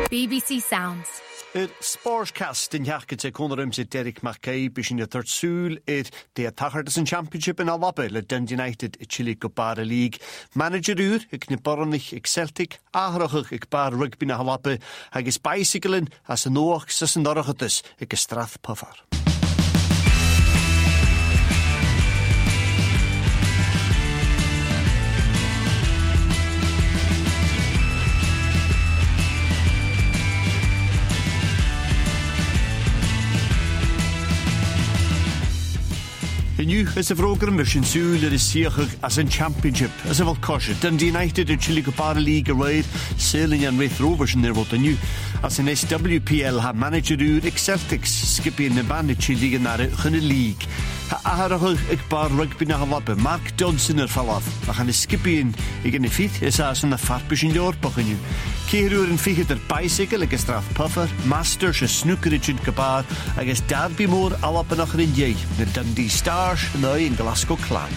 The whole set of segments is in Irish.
BBC Sounds. Sportscast in Jachkete Conor se Derek Mackay bishin de third soul de Tachardason Championship in Alabama le Dundee United Chile Copa League manager ik ne Bornich ik Celtic ahrachig ik bar rugby na Alabama agus bicycling as an oog sussen dorgatus ik strath puffer. Nu is de vroeger mission Zool is zeer as een championship as een kosje. Dundee United de Chile Copa League raid sailing and Wraith Rovers in wat nu as een SWPL ha manager ik Celtics skipping de band Chile naar de league. Aardig ik paar rugby na Alabama Mark Johnson verlaat. We gaan de skipping in de fiets is as een farpisch in Europa nu. Keeruur en vige der bicycle ik straf puffer masters a snooker in Cabar I guess Derby more Alabama nach in Jay de Dundee Stars nou in Glasgow Clan.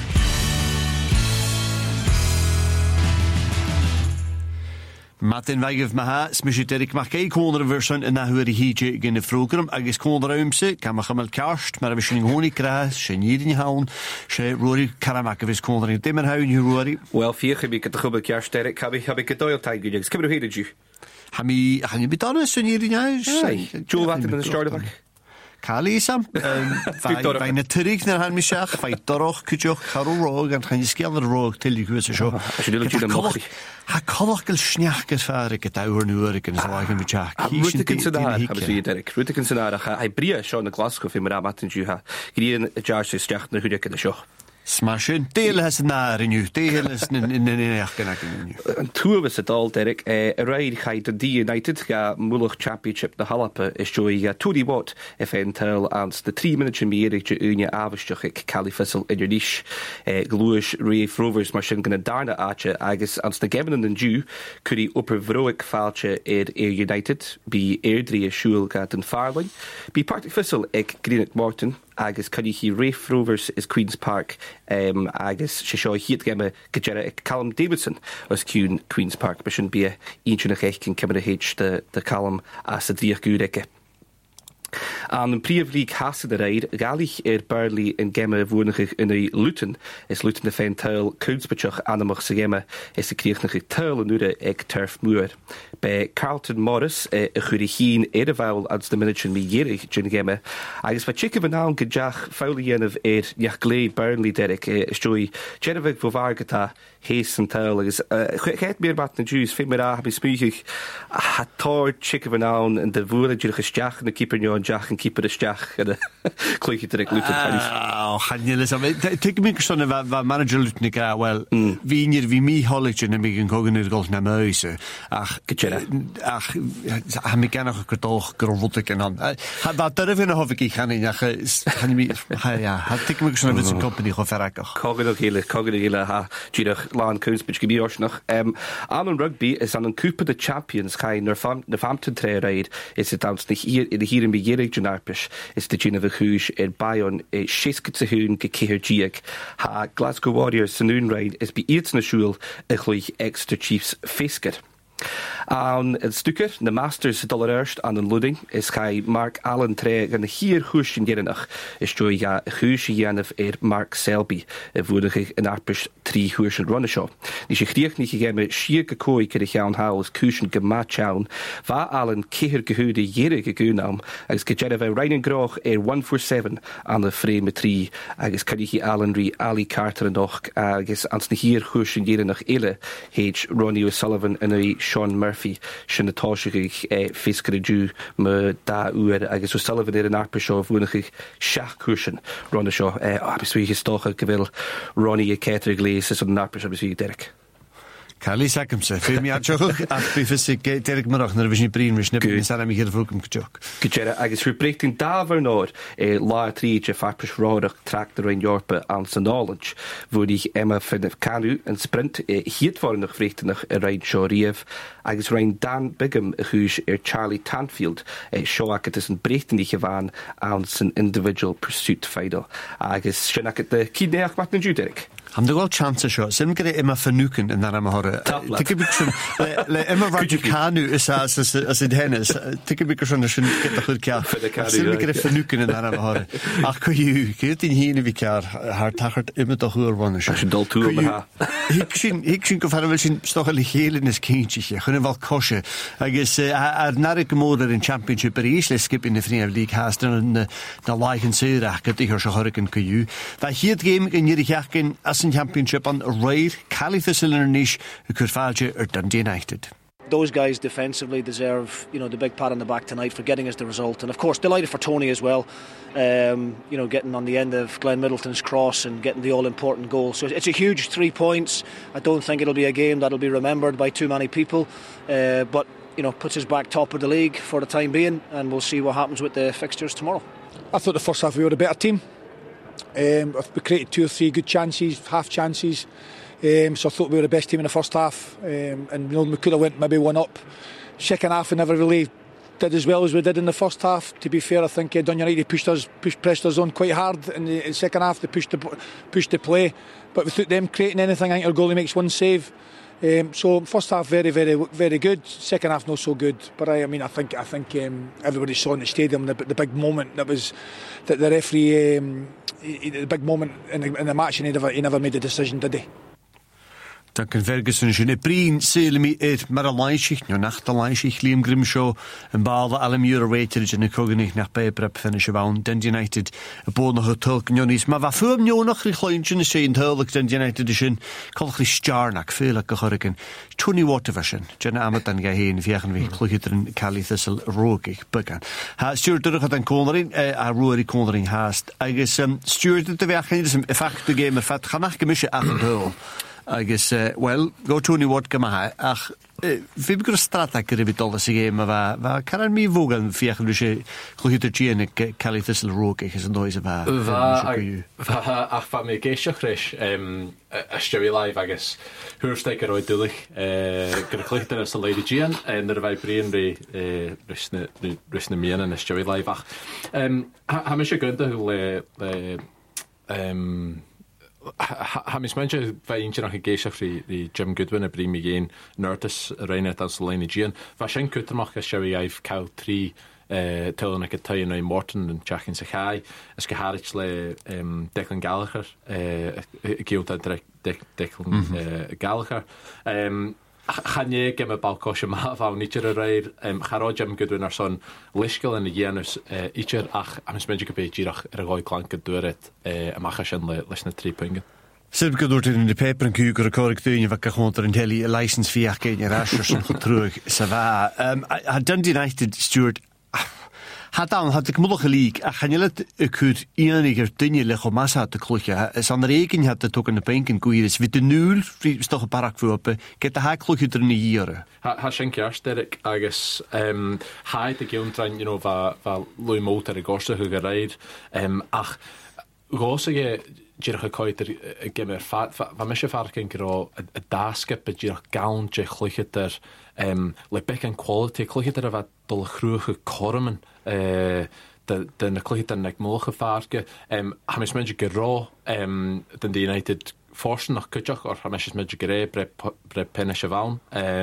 Martin Weigef Maha, smisje Derek Mackay koner version in na hore hije in de program agus koner ruimse kan ma gemel karst maar we zijn honig kras shenidin haun she Rory Karamakovis koner in dimmer haun Rory wel vier heb ik het gobe karst Derek heb ik het doel tijd gejuks heb je het Hami bedanne shenidin huis Joel wat in de start Cali Sam bij na terug naar han misach bij dorog kujoch karorog en gaan je skelder roog til je goeie zo als je dit dan mag ha kolkel snachkes vaar ik het ouer nu ik en zo ik met ja Rutte consider heb je Derek Rutte consider hij bria schon de Glasgow in maar matten ju ha gedien George stach na goeie de show Smashing. Deel has naar in you. Deel is in en two was het al Derek ride ga de United ga moeilijk championship de Halapa is joy Tony Watt eventueel aan de 3 minuten meer dat je unie avondsdag ik Califissel in je niche Gluish Ray Rovers machine gonna darna ache agus aan de Gavin en Jew could he upper vroeg faaltje United be airdrie schul gaat en Farling be party Fissel ik Greenock Morton agus can you Rafe Rovers is Queen's Park agus she show heat game gejera Callum Davidson as Queen's Park mission be each and a can come H the Callum as the 3 gureke aan een Prievlieg hasse de rijd galig Burley en gemme woonige in de Luton is Luton de fein tuil kunstbetjach aan de mag se gemme is de kreegnige tuil en ude ek turf muur bij Carlton Morris gurigien edevuil als de manager mi jerig jin gemme agus wat chicken van naam gejach faulien of jach Burnley Derek stoi Jedevik vovargeta hees en tuil is het meer wat de Jews vind me heb spuugig hat tor chicken van naam en de woorde jirige stjach en de keeper Jack and keeper de stach en kloike direct Luton gaan jullie zo tik me zo'n manager Luton ga wel wie hier wie mi holletje en ik een gogen in golf naar muizen ach me nog een toch grovottek en dan dat durf in hof ik gaan in ja had tik me zo'n een company go verrakken kogen hele ha jirig laan kunstbitch gebios nog aan een rugby is aan een Cooper de Champions ga je naar Northampton trail is het dan hier in begirig Janarpish is de Geneva Hoosh Bayonne Shiske te hun gekeergiek ha Glasgow Warriors senoon ride is be iets na schul gleich extra Chiefs Fisker aan het stukker de Masters dollar aan een loading is hij Mark Allen treeg en hier Hoosh in Jerenach is joy ja Hoosh Janef Mark Selby voerdig in Arpish 3 Hoosh runner show die zich kreeg niet gegeven schier kooi kreeg aan haus Kushen gemachaun va Allen keer gehude jere gegunam als gejeneve Ryan Groch 147 aan de frame 3 als kan je Allen Rie Ali Carter nog als aan hier Hoosh in Jerenach ele H Ronnie O'Sullivan en Sean Murphy sin atáisiigh fiscar dú me dá uair agus O'Sullivan ar an arpa seo bhuanaigh 6 cúsin runna seo abisvíigh stocha go bhfuil Ronnie a Keter Glaze is an arpa seo abisvíigh Derek. Cali Sackhamse, film me atjoch, afbifisig Derek Marach naar vision brin we snippen in sana mi hier vroekum kjok. Gejera agus repreting daver noord la trietje farpish rodig tractor in Jorpe aan zijn knowledge wo die Emma van de kanu en sprint hiet voor nog vreegtenig Ryan Shoriev agus Ryan Dan Bigham huis Charlie Tanfield shoak het is een breechtenige waan aan zijn individual pursuit feidel agus shennak het de kideach wat een Derek. Am de wel chance seo, sim gyda Emma Finucane yn ar am hora. Ti'n gwybod le Emma Raducanu is as id hennes. Ti'n gwybod sy'n gyda chwyr ciaf. Sim gyda Finucane yn ar am hora. Ach cwy yw, gyda ti'n hyn i fi ciar, har tachart Emma doch hwyr wan ysio. Ach sy'n dol tŵr yma ha. Hic sy'n gyffarw fel sy'n stoch al i chelyn ys cynch chi, chwn yn fel cosio. Agos ar narig gymod ar yn championship ar eis le skip in y ffrinaf League has dyn na laich yn seirach gyda hwrs o horig yn cwy yw. Fa hyd game yn i'r iachgyn as yn championship on raid Cali Thistle in niche who could falge or Dundee United. Those guys defensively deserve, the big pat on the back tonight for getting us the result, and of course delighted for Tony as well. Getting on the end of Glenn Middleton's cross and getting the all-important goal. So it's a huge 3 points. I don't think it'll be a game that'll be remembered by too many people, but puts us back top of the league for the time being, and we'll see what happens with the fixtures tomorrow. I thought the first half we were a better team. We created 2 or 3 good chances, half chances. So I thought we were the best team in the first half, and we could have went maybe 1 up. Second half we never really did as well as we did in the first half. To be fair, I think Dundee United pressed us on quite hard in the second half. They pushed the play, but without them creating anything, I think our goalie makes 1 save. So first half very, very, very good. Second half not so good. But I think everybody saw in the stadium the big moment that the referee, the big moment in the match, and he never made the decision, did he? Duncan Ferguson is in brin selmi mar a laishich no nach the laishich Liam Grimshaw and bal Alan Muir rated in the cognich nach bei prep finish around Dundee United a born the hotel Jonis ma va fum no nach richlointje sé in Hurlik Dundee United edition kolch Starnak feel like a hurricane 20 water version Jenna Amatan ga heen viagen we klugiter in Cali Thistle rogig began ha Stuart had an cornering a roery cornering haast I guess Stuart the viagen is effect the game fat ganach gemische ach I guess, go Tony Watt gyma ach fi bydd gwrs strata gyda fi dolas i gêm fa caran mi fwgan fiach yn rwysio chlwyd y gian y Cali Thistle rog eich yn does y fa ach fa mi geisio chrys ystio i live agos hwyrsteg ar oed dwlich gyda chlwyd yn ystod leid y gian yn yr fai brin rys na mian yn ystio i live ach ha mi eisiau gynda le ha mis mensje vai eentje nog gegeisach die Jim Goodwin a brimi geen Nurtus reinet als Lene Gian va shen kutermach as showy I've cow 3 telling ik het in Morton en Jack in Sagai as geharich le Declan Gallagher geota Declan Gallagher Gaan je gem een balkosje maar van niet er rijden Garo Jim Goodwin ar son Lishkel en de Janus ietsje ach am smenje gebeetje ach gooi klanke door het mag as le lesne 3 punten Sib gedort in de paper en kuiker a correct doen je wat gewoon er een hele license fiach geen je rashers terug ça va Dundee United Stuart had ik moedig league a gaan je het eniger dinge leggen mas had de klutje is aan de reken had het ook in de banken goeie is with de nul is toch een parak voorpen get de haak klutje er in de jaren ha schenk sterk agus ha de geontrein va Louis Motor de goste gereid ach gosige Jirach coiter gimmer va misje farken gro a daskip be jirach gaunje chlucheter le becken quality chlucheter va dol groege kormen de na chlucheter nek moge farke ha mis menje gro den de United forsen nach kutjach or ha mis menje gre bre penechevaun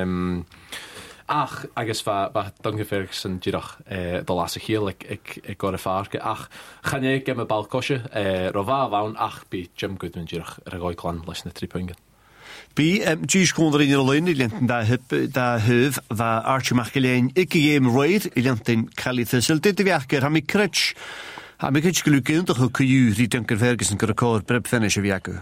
ach agus va Duncan Ferguson jirach de lasse heel ik gore farke ach gaan je gem een balkosje rova vaun ach bi Jim Goodwin jirach gooi klan lesne 3 punten Bi G's kon in alleen lenten da heuf va Archie Machelein ikke game raid lenten Cali Thistle dit werker ha mi crutch geluk toch ku die Duncan Ferguson record prep finish viaku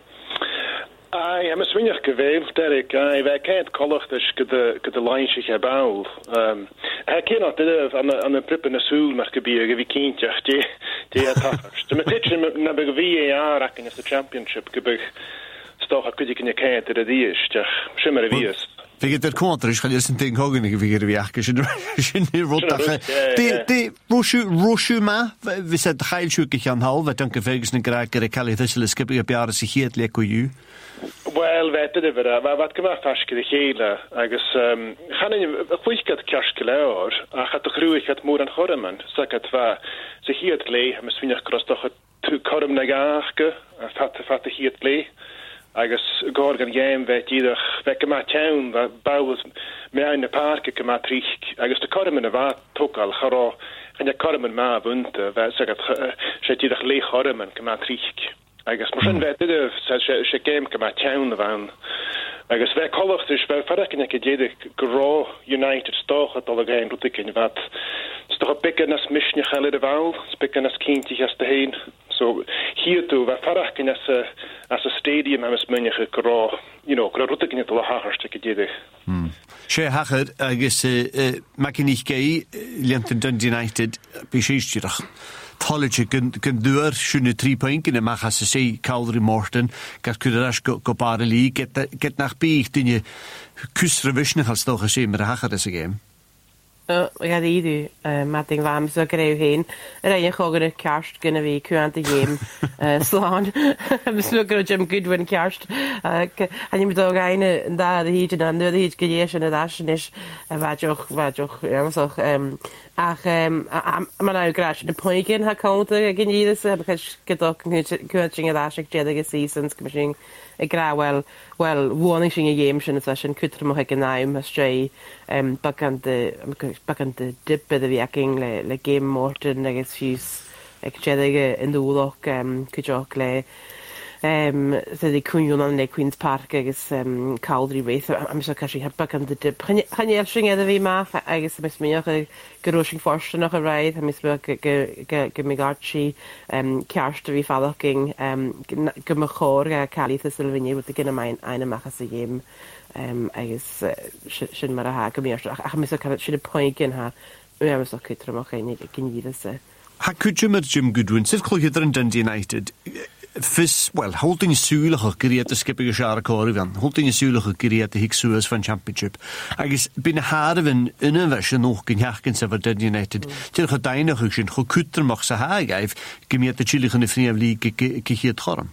I'm a swinner geweest, Derek. I can't call it the line she about. I cannot live on a prip in a soul, maar gebeuren wie kindje. Die attackers. De metitchen na be VAR acting as the championship gebeuren. Stoch a kudik in je kent de die is. Schimmer wie is. Wie het kontra is gaan eerst een ding hogen gevier wie ach zijn hier rot. Die Roshuma we zet heilschuke gaan hal wat Duncan Ferguson graag Cali Thistle skip op jaren zich het leko you. Well, wat gemaak faske de hele. Agus gaan in goeiekat kerske leor. Gaat de groei gaat moer aan gormen. Zeg va ze hier het le, misschien kros toch het korm nagaarke. Fat hier het le. Agus gorgan game weet ieder wekke ma town bouwers meer in de parken ke matriek. Agus de kormen de wat toch al garo. En de kormen ma bunte. Zeg het ieder le gormen ke matriek. Agus mar sin bheith sé géim go mar teann bhain. Agus bheith chocht is bheith faracin ag déidir gorá United stocha dul a géim ruticin bheit. Stocha pican as misne chaile a bhail, spican as cínti as de héin. So hiú bheith faracin as a stadium am is munneige gorá, gorá ruticin dul a hachart ag déidir. Sé hachar agus macinich gé leantan Dundee United bíséisteach. Tálaide gan dúir siúna 3 points in amachchas sa sé Calvary Morton gur cuireas go bara lí get nach bích duine cusra visnach als stocha sé mar a hachar is a géim. Ja íú mating bham so go raibh héin a réon chogan a ceart gona bhí cuaanta géim sláán su go Jim Goodwin ceart anim dó gaine dá a híid an nu híid go dhééis sin a dáis a bhaideoch ach man árá na poigin ha conta a gin íras a cuating a dáisiach déad agus seasons go sin i gra well bháing sin a dhéim sin a sin cutramach ag an náim a stré bagan de dippe a bhíacing le Game Morton agus fiús ag déige in dúlach cuideach le the cúnún an le Queen's Park agus Calvary Wraith am so casi heb bagan de dip chanéil sin a bhí maach agus mis míoch a goróising forsta nach a raid a mis go migartí cearsta bhí fallaching go mo chóir a calí a silvinné bud a gin main aine machchas a dhéim agus sin mar a ha go méach ach mis sin a poigin ha mis a cutramach cin díra se. Ha cúid Jim Goodwin sif chlóidir an Dundee United holding súlacha gríad a skipa go seara cóir bhean, holding súlacha gríad a hiic suas fan Championship. Agus bí na háirhn ina bheis an nóch gneachcin sa Dundee United, tíir chu dainach sin chu cútarmach sa hágaibh gimiad a tílichan na fríomh lí go chiad chorm.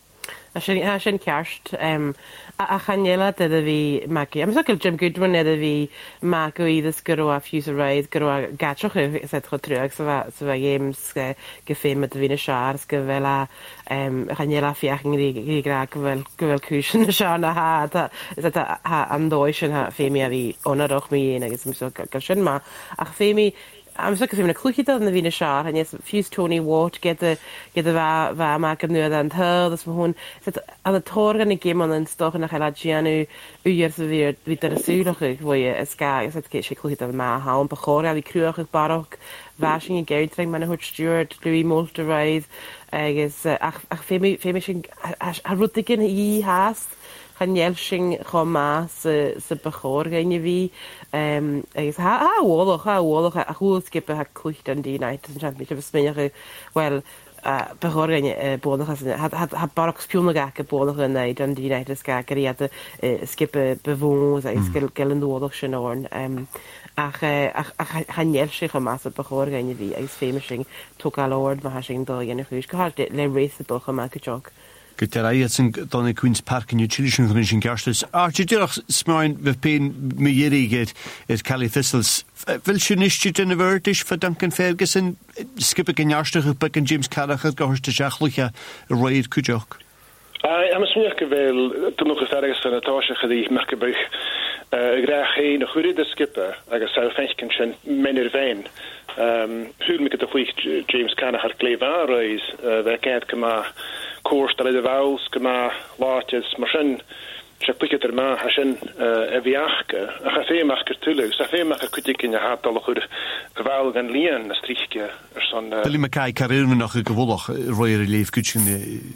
sin ceart a chanéile a bhí maci. Am soil Jim Goodwin a bhí má go iad go a fiús a raid go gatroch is chu truach sa bheith games go féime a bhína sears go bhfuil chanéile fiochan rígra go bhfuil cúsin na seán na há is andóis sin féimi a bhí ónaroch mí agus go sin má ach féimi I'm so na clúchida na bhína seár an fiús Tony Watt get a bheit me go nuad an thir as hún an atógan na géman an stochan nach eile Gianú uíar sa bhír ví ar a súlacha bhfuil is ga is cé sé clúchida má há ba chóir a bhí cruach barach bheising i Geirtring man Hut Stewart Louis Moulter Raid agus ach féimi sin a rutigin í háast chanéil sin chomá sa bechóir gaine bhí agus háhólach a chuúlskipe ha clúcht an Dundee United an Championship sméineach well bechóir gaine bónachas ha barach spiúna gacha bónach an Dundee United ga garíad skipe bevós agus gellan dúlach sin orn ach chanéil sin chomá sa bechóir gaine bhí agus féime sin tógáilord má sin dó dhéanana chúis go le rééis a dulcha má go jog. Go ráiad san donna Queen's Park in Utilishin chun sin gastas. Tíidirach smáin bheith péin mé dhéirigéid Cali Thistles. Bhfuil sin istí denna bhirtis fa Duncan Ferguson skipa gnearsteach be an James Carrachar gohirsta seachlucha a roiad cuideach. Am smíach go bhfuil tunúchas agus san atáisecha dí me go buch graach é na chuirid a skipa agus sao feincin sin menir bhéin. Húil me go a chuich James Carrachar léhá roiis bheith cead go má córs dar de bhás go má láitis mar sin se puice ar má ha sin a bhíachcha a cha féach gur túla sa féach a chuiticin a hádal chur go bhil gan líon na stríce ar san Billy Mackay carúna nach go bhlach roiir a léomhcutin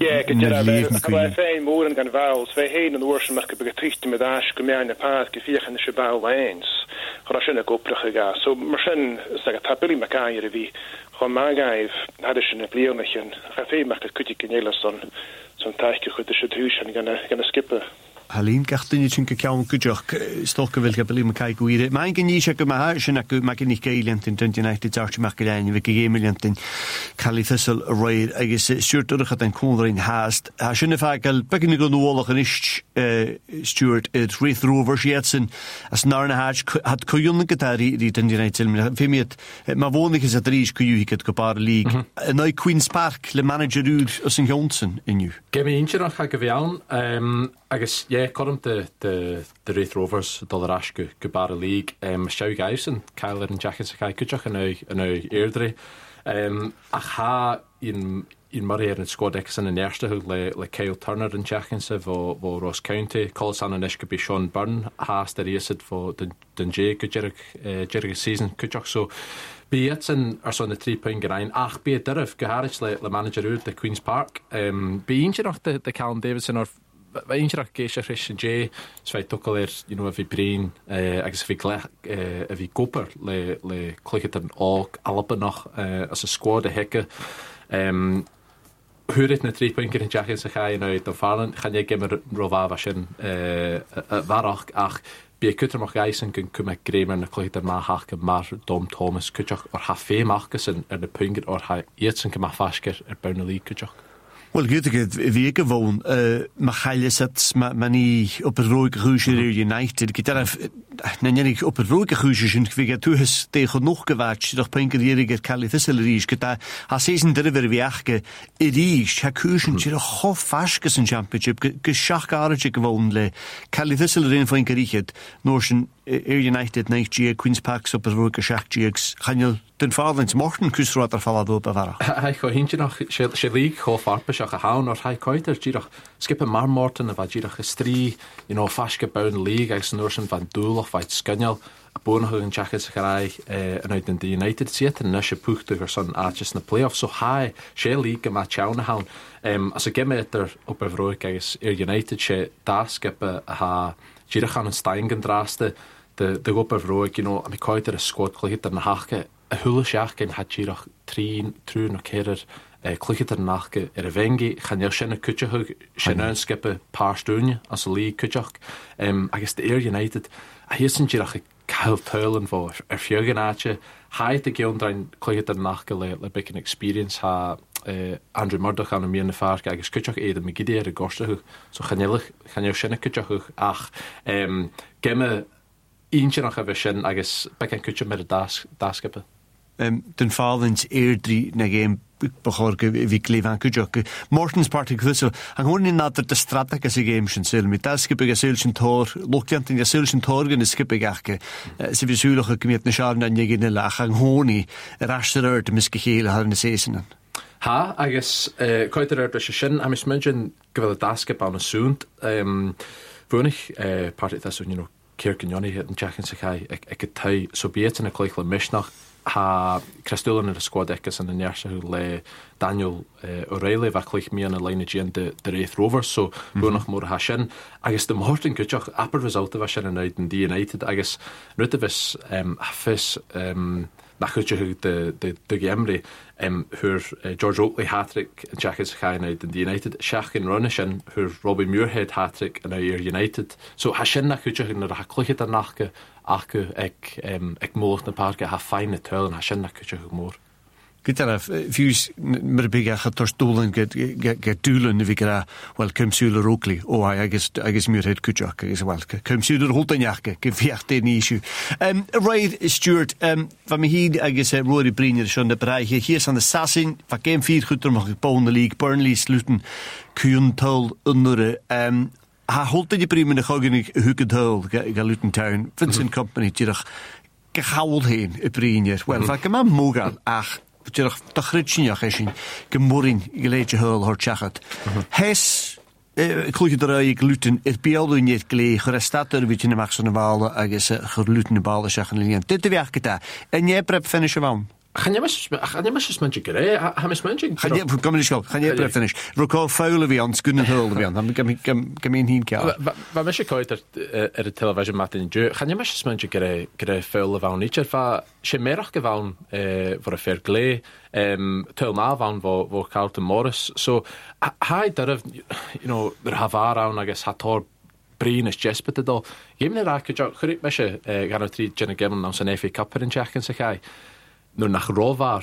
féin mór an gan bhils fé héin an uair semach go be tríte me dáis go meán na pád go fiochan na se bhil eins chu sin a goplacha ga so mar sin tá Billy Mackay a bhí chun mágaibh hadidir sin na blianachin a féach a chuiticin éile san taiice chud a se dúis an gan a skippe. Halín gachtainne sin go ceann goideach stocha bhfuil go bli me cai goire. Main gin níos go maithe sin acu me gin ní céileantain den United arteach go lein bhí go géimileantain Cali Thistle a roiir agus stúirtúcha den cúnraín háast. A sinna feáil begin go nólach an ist Stuart Raith Rovers Jetson as nána had coúna gotáí rí den United féimiad má bhónnig is a rís coúhiad go bar líg. Ná Queen's Park le manager úd as an Johnson inniu. Gemi inseach a go bheann agus chum de Raith Rovers dul as go bar líg Stew Gaisan Kyler an Jackson sa cai cuteach an airdre a cha in mar an squadecas an eerste le Kyle Turner an Jackson vo Ross County calls an iske be Sean Byrne haast der isid vo den J jerig season kuach so be an son de 3 point gerein ach be durf geharich le manager ut de Queen's Park be eintje noch de Callum Davidson or Einach géisi Christian J svei tukkel a vi brein agus vi a vi goper le kliket an og albe noch as a squad a hekke hurit na 3 point in Jackin sa cha uit do fallen gaan je gimmer rova sin warach ach be kuttermach geisen kun kumme gremer na kliket ma hake mar Dom Thomas kutjach or ha fémachgus en de punget or ha ietsen ke ma fasker Burnley kutjach. Wel, gyda fi gyfwn, mae chael sat mae ni op y roi gachwysir United. Gyda na nid op y roi gachwysir sy'n fi gyda tuhys deich o noch gyfach sydd o'ch pein gyda gyda'r Cali Thistle yr is. Gyda a season dyryfer fi achge yr is, ha cwysyn sydd o'ch hoff fasgus yn Championship. Gysiach garage gyfwn le Cali Thistle yr un fwy'n gyrichyd. Nôr sy'n United naich G Queen's Park op y roi gachach G's. Chanel den fadlins Morten kusrad ar fallad op a vara. Hai go hintje noch sé líg cho farpes a haun or hai koiter gírach skippe mar Morten a va gírach strí faske baun líg ag snursen van doel of veit skunnel a bonach an jacket garai an uit den United siet en nese puchtig son aatjes na playoff so hai sé líg a ma tjauna haun as a gemmeter op a vroig ag United sé da skippe ha gírach an Steingen draste de op a vroig a mi koiter a squad kliket er na hake a hula seach gen had gírach trún a céidir cluichetar nachge a vengi chan sinna cúteach sin an skippe párstúne as a lí cúteach agus de United a hisan gírach a cail tuilen fó fiogan áte haid a geondrain cluichetar nachge le big an experience ha Andrew Murdoch an mian na farge agus cúteach éidir me gidé a gostaach so chan sinna cúteach ach gemme Eintje noch a bheit sin agus beic an cúte mar a dáskippe. Den fallins airdri na game bachorge vi glevan kujok Morton's party so han honin nader de strategas i game sin sel mit daskippe geselchen tor lokjant in geselchen torgen skippe gakke se vi sulige gemet na sharn an jegin lach an honi raster de miskehele har na seasonen. Ha agus koiter de sin am mention gevel daskip an soont vonig party das Kirken Johnny het en Jackin sa kai ek tai so beet in a kleikle misnach ha Christulan in a squad ekkas an the nearse le Daniel O'Reilly va kleik me an a line gen de Raith Rovers so bonach mor ha sin agus de Morton kutjach upper result va sin uit in the United agus rutavis fis nach de gemri hur George Oakley hat-trick en Jackin sa kai uit in the United Shachin Runnishin hur Robbie Muirhead hat-trick an United so ha sin nach kutjach in ha kluchet an nachge acu ag mórt na parke ha feine tuilen ha sin nach kutjach mór. Gyda fiws myr big ach a tors dúlen get dúlen vi gyda wel cymsúler Oakley o agus Muirhead kutjach agus wel cymsúler holtanjachke gefiacht den issue. Right Stuart va mi hyd agus Rory Brynir schon de bereiche hier an de Sassin va game 4 gutter mag ik Bone League Burnley sluten Kuental underre ha holte die prima de gogenig hukkedhul ga Luton Vincent Company tirach gehaald heen e Brynir wel va gema mogal ach tirach dachritsinach esin gemorin geleidje hul hor tjachat hes kluge der ik Luton het beeldo niet glee gerestater weet je na mag zo'n wale agus gerlutene balen zeggen lien dit de werk daar en jij prep finish van Gaan je mis mensen gereden? Gaan je mensen? Kom eens op. Gaan je prep finish? Recall foulen we aan, kunnen hullen we aan. Dan kan ik heen kijken. Wat mis je kwijt de televisie met in je? Gaan je mis mensen gereden foulen van niet? Va je meer gewoon voor een fair glay. Tel na van voor Carlton Morris. So hij durf, er havar aan, I guess, had tor Brian is Jespit dal. Gym na ra churit me se gan trí Jenna Gimmel an san FA Cup in Jackin sa chai. No nach rovar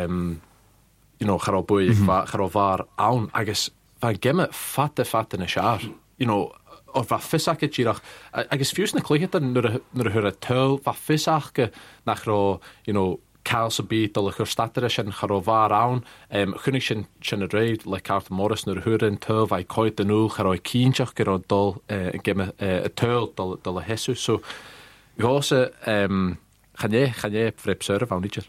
chará buig chará var ann agus van gimme fatte na sear. Or va fisach tíach agus fiús na cléchette nur hur a tuil va fisachke nach rá Cal sa bít al a chur statare sin chará var ann chunig sin a réid le Carter Morris nur hurin tuil vai coit den nú chará cínteach gur dul gimme a tuil dul a hesu so gáse chané frip sure van nítir.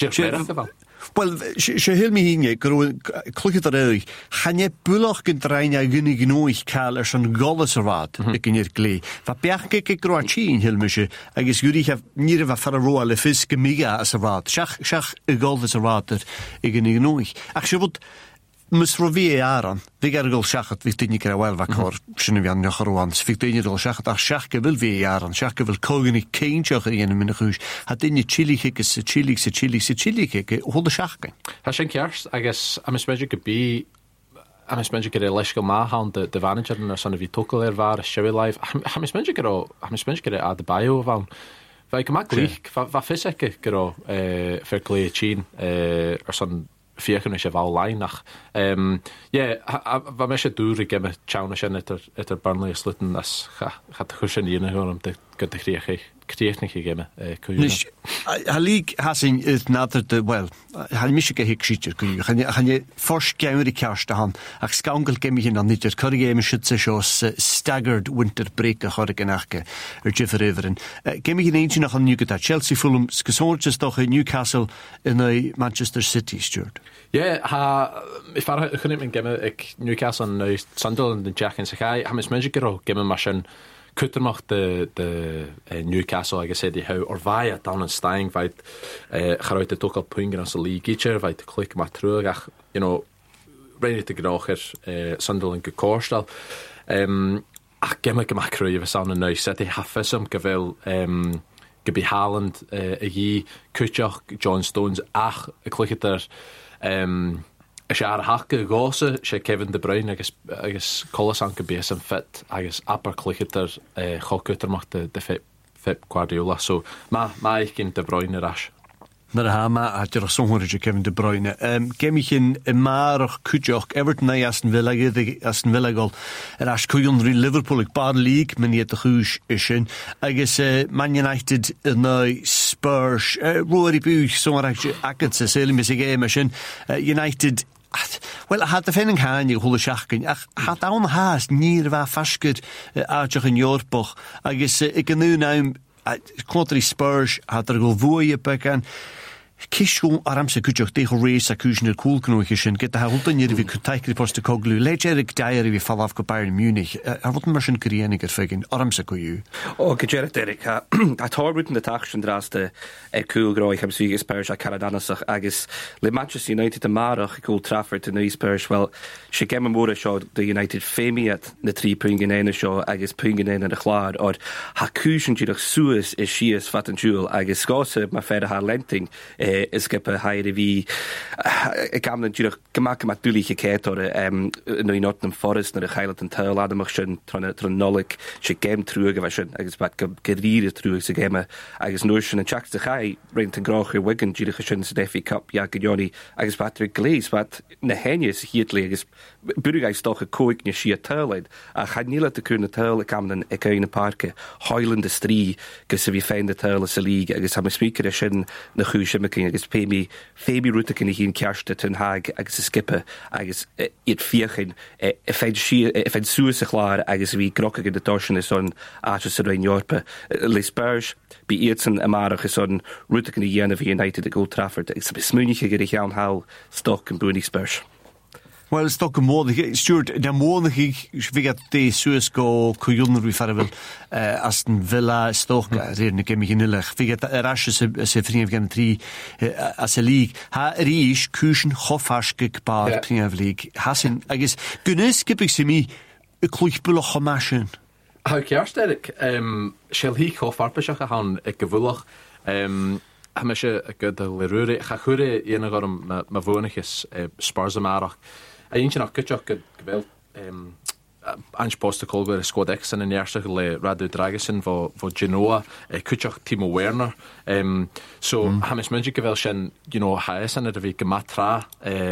Well, se hil mi hinge cluchit ar eich channe bulach gyn drain a gynnig gnóich cael an golas arad gyn i'r glé. Fa beach ge gro tín hil mi se agus gyrich haf nire fa far a roa le fys gymiga as arad. Seach y golas arad er gynnig gnóich. Ach se fod Mus ro fi aran, fi gargol siachat fi dyn ni gyda wel fa cor sy'n fi anioch ar wan. Fi dyn ni dol siachat ach siach gyfil fi aran, siach gyfil cogen i ceintiach ar un yn mynd chwys. Ha dyn ni chilig hygys y chilig hwyd y siach gain. Ha sy'n ciars, agos am ysmedrig gybi am ysmedrig gyda leisgol mahawn dy fanager yn ys anna fi tocol er far, siawi live. Am ysmedrig gyda ad y bio fawn. Fa i gymag glich, fa ffysig gyda fer glei chyn ar son fiechan is bhá leinach. Va me sé dúr gemme tjana sin etter Burnley sluten as chat chusin ína húnam de gud kréchnig gemme. Ha líg hasing is nader de well. Ha mis ge hik sítir go. Han je fors geimur I kerste han. Ach skangel gemme hin an niter korrigéme schutze sjós staggered winter break a chorgenachke jiffer everen. Gemme hin eentje nach an Newcastle Chelsea Fulham gesontes doch in Newcastle in Manchester City Stuart. If I couldn't even give it Newcastle and Sunderland and Jack and Sakai, I'm magic girl, give me machine. Kuttermach the Newcastle, like I said, how or via down and Stein, veit garuit de toch al puingen as a league eacher, veit click maar terug, ready to gracher Sunderland gekorstal. Ach, gimme gemakru, we sound nou city hafisum gevel gebi Haaland a ye Kutjach, John Stones, ach, a click there. Is ar hakke gose sé Kevin De Bruyne agus Colasanke be an fit agus upper clicker chokuttermacht de fit Guardiola so ma ik in De Bruyne ras. Na ha hat er songerige Kevin De Bruyne. Gemichin marach Kutjoch Everton na Aston Villa gol as kujon ri Liverpool ik Bar League men het de huis is in agus Man United na Spurs Rory Buch songerige akket se sel mis game is in United. Well, had the fenning han you hol schachkin. Had down haast nier va fasked aach in Jorboch. Agus ik nu naam Country Spurs had er go voye bekan. Kishon aramse kutjoch tegen race accusation koelknootjes sin get ha hund hier vi kutajkri post koglu Erik Dyer vi fall af go Bayern Munich wat mar sin krieniger fegin aramse ko you gejerrit Erik ha torruten de tachen draste koelgroig heb sie Spurs a Caradanasach agus le Manchester United de marach Old Trafford to New Spurs well she gemme more show the United femi at the 3 pungen in show agus pungen in de glad or ha kuchen dich sues is she is fat and jewel agus gosse ma fader ha lenting is geppe haide vi kam natuurlijk gemak met dulige ketor no Nottingham Forest na de Highland and Tell adem schon tronolik she game truge was schon agus bat gerire truge se game agus no schon en checks de gai rent en groche Wigan dulige schon de FA Cup ja Gioni agus Patrick Glaze wat na henjes hietle agus burgais toch a koik ne she Tellid a ganile te kunnen Tell kam den ekene parke Highland Street gus vi find de Tell se league agus ha speaker schon na chuise agus Femi Rutte kan hin kerste ten Haag agus skippe agus it fiechin if suese klaar agus vi grokke de torschen is on aches in Jorpe le Spurs be Eatson amarach is on Rutte kan Yen of United at Old Trafford it's a smunige gerich aan hal stock en Bruni Spurs. Well, it's toch modig. Stuart, de modig vi at de Suez go kujoner vi farvel Aston Villa stoch reden kem ik inleg. Vi at rasje se vriend gen 3 as a league. Ha rish kuschen hoffaske gebaar Premier League. Hasin agus gunnes skip ik se mi kluchbulle gemaschen. Ha kerst Erik shall he hoffarpech han ek gewullig ha me se good le rure ga gure ene garm ma wonig is Spurs amarach. Eentje nach kutjoch geweld Ange Postecoglou squad X in eerste le Radu Dragisin voor Genoa Kutjach Timo Werner so hamis munje gewel shen haesan er vi gematra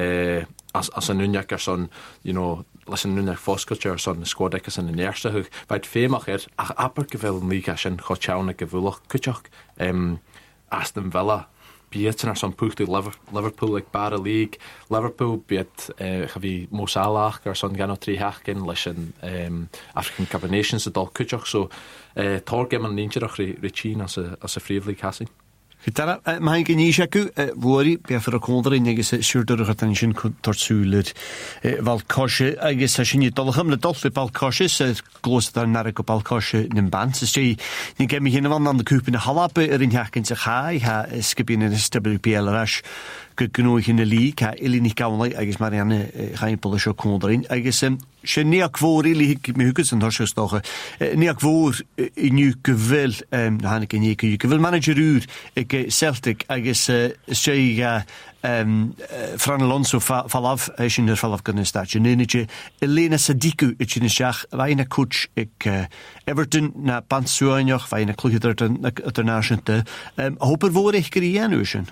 as een unjak son listen unjak foskelcher son squad X in eerste hug bij femach ach upper gewel nika shen chochauna gewulach Kutjach Aston Villa Beat naar zo'n pucht Liverpool like bare league Liverpool beat gavi Mo Salah er zo'n gano 3 haken listen African Cup of Nations het al kutjach so torgem en ninjach richin as a friendly casting Gyda, mae'n gen i siacw, fwori, beth ar y condor un agos siwrdor o'ch atan sy'n torswylyd fal cosio, agos a sy'n i dolwch am na dolfi bal cosio, sydd glos ydyn narig o bal cosio nyn bant, sy'n ni gemi hyn o fan am na cwpyn y halab yr un hacyn sy'n chai, ha ysgybyn yn SWPL ar as, gynnoich yn y lig, ha ili ni gawnau, agos Marianne chain bol y sio condor un, agos sy'n ni ac fawr ili mi hwgys yn horsio stocha, ni ac fawr i niw gyfel, na hannig yn i gyfel manager yw'r Celtic agus sé Fran Alonso falaf sin falaf gan sta nige Elena Sadiku sin seach weine coach Everton na Bansuoch weine kluidir internationte hoper voor ich geanu sin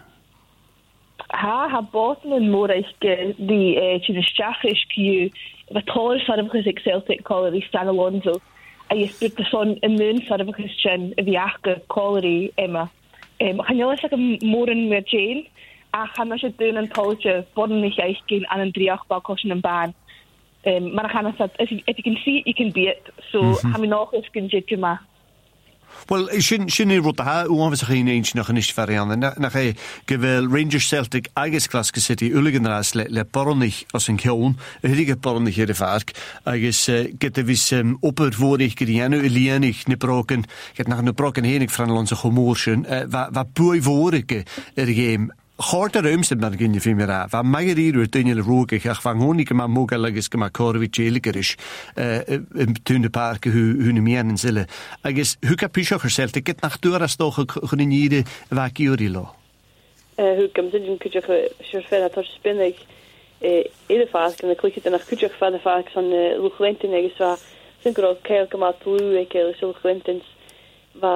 ha boten en more ich die sin seach is ki wat toll van ik Celtic call die Fran Alonso I spit the son in moon sort of Christian viache quality Emma gaan jullie zeggen morgen met Jane? Gaan we het doen een touwtje worden niet echt geen aan een 3-8 kosten een baan. Maar dan gaan we dat if you can see you can beat. So gaan we nog eens kunnen zitten maar. Wel, sin ei rwta ha, wwan fes chi'n eins noch yn eist farian, nach e gyfel Rangers Celtic agos Glasgow City, ulig yn ras le boronich os yn cylwn, hydig y boronich ar y farc, agos gyda fys oper fwrich gyda enw ilianig ne brogen, gyda nach ne brogen henig Fran Alonso chomwrsyn, fa bwy fwrig yr gêm, Chort ar ymstyd ma'n gynnu ffim i'r a. Fa mae'r i'r dynnu'r rwgych ach fa nghonig yma mwgal agos gyma corwyd jeligarish tyn y parc hwn y mian yn syle. Agos hwg a pysioch yr Celtic gyda nach dŵr a stoch chwn i'n i'r fac i o'r ilo? Hwg am dyn cwydioch sy'r ffyn a tor spinnig i'r farc yn y clycyd yn ach cwydioch fad y farc son lwch lentyn agos fa sy'n gwrdd cael gyma tlw e cael sy'n lwch lentyns fa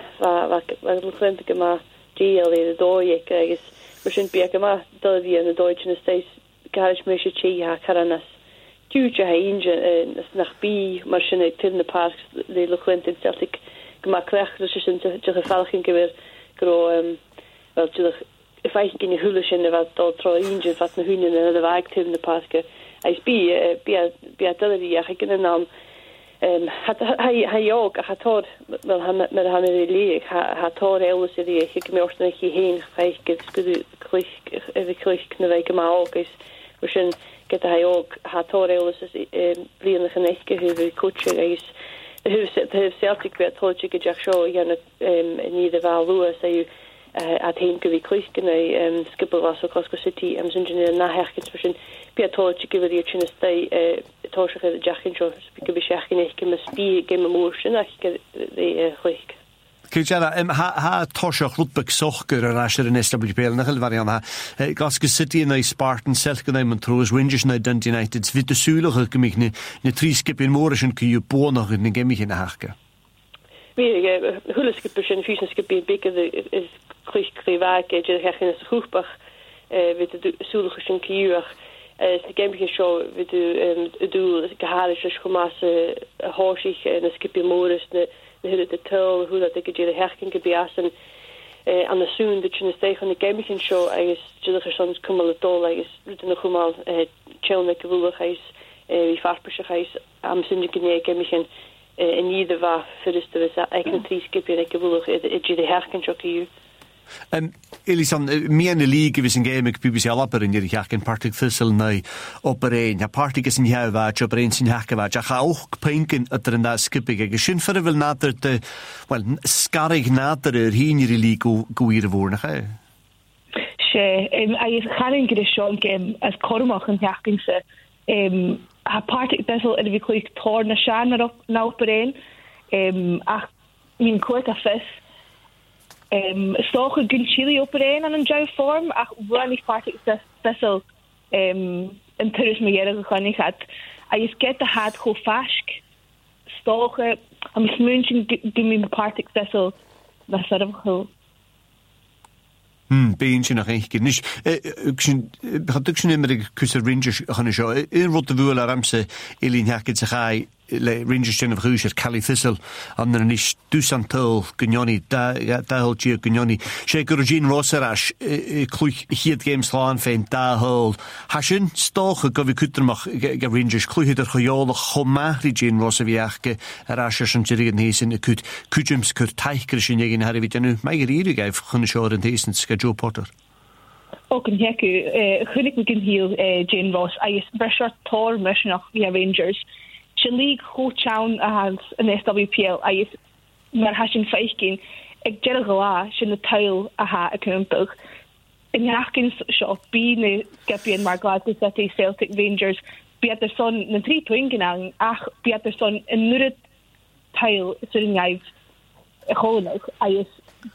lwch lentyn gyma gel i'r doi agos maar zijn bij elkaar dat die in de Duitse steeds garage meisje chia karanas tuurtje heen is nog bij maar zijn het in de park de lokwent in Celtic gemaakt krijgt dus is een te gevallig weer gro wel te if in de hules in wat dat troinje wat een hunen in de wijk in de park hij is bij dat die ik ken een naam hij ook had hoor wel hem met hem leeg had hoor alles die ik me orsten heen ik klik knewijk maar ook is we zijn get hij ook had hoor alles vliegende genechtje hoe coach is heeft Celtic weer told ik je show again in ieder geval Louis zei at heen wie klik skipper was ook Glasgow City engineer na herkens we zijn bij told ik weer je stay Torsche de Jackin show speak be Jackin ik kem spie game emotion ach de glik Kejara ha Torsche Rutbeck sochger rasher in SWPL na varian ha Glasgow City en Spartan Celtic en Montrose Rangers en Dundee United vit de sulige gemig ne tri skip in morgen kun je bo nog in gemig in harke wie hulle skipper en fusion skip in big is klik krivake je Jackin is hoegbach wit de sulige schon kiuach de game show we do gehalisch gemasse horsig en een skipje modus de de tel hoe dat ik je herken gebiasen aan de soon dat je steeg van de game show is jullie soms komen het al is doet nog eenmaal chill met gewillig is wie vastbesig is am sinje knie game in ieder geval voor de ik een drie skipje en gewillig je de herken show je Elisan, mi yn y lig i fys yn gêm ag BBC Alaber yn i'r iach yn partig ffysl neu o berein. Ha partig ys yn hiaw fad, o berein sy'n hiac fad. Ach auch peinken ydr yn da skipig. Ag ysyn ffyrir fel nadr dy, wel, sgarig nadr yr hyn i'r lig gwir y fwr na chi? Se, a ys charin gyda Sean gêm as cormach yn hiac yn se. Ha partig besel yn y fi cwyg tor na sian na o berein. Ach, mi'n cwyg a ffys. Stoch een chili op een aan een jouw vorm. Ach, wanneer ik partig special in toerisme jaren gegaan had. is get the had go fask stoche am is München gimme party vessel na sort of ho Bein sin nach éigen níos chaú sin imime cus a Rangers chuna seo I rud a bhfuil aramsa ilín heacid sa chai le Rangers sin of Rúis Cali Thistle an níos dús an tol gonioni dahol tíir gonioni sé gur Jean Ross arás clúich hiad games láán féin dahol hasin stócha go bhí cutarmach go Rangers clúiad ar choála chomahrí Jean Ross a bhíachcha arás an tíir an hésin cúidims cur taichgur sin ag an Harry Videnu mai gur íri gaibh chuna seo an hésin go Joe Potter. Ook een hekke gunnig me kan heel Jane Ross. Hij is best tor misnach via Rangers. Ze league ho town as een SWPL. Hij is maar has een 15. Ik jerg la sin de tail ha akumpug. In Haskins shop be ne Gepian maar glad is dat Celtic Rangers be at the son na 3 twinken aan ach be at the son een nure tail sitting uit gewoon hij is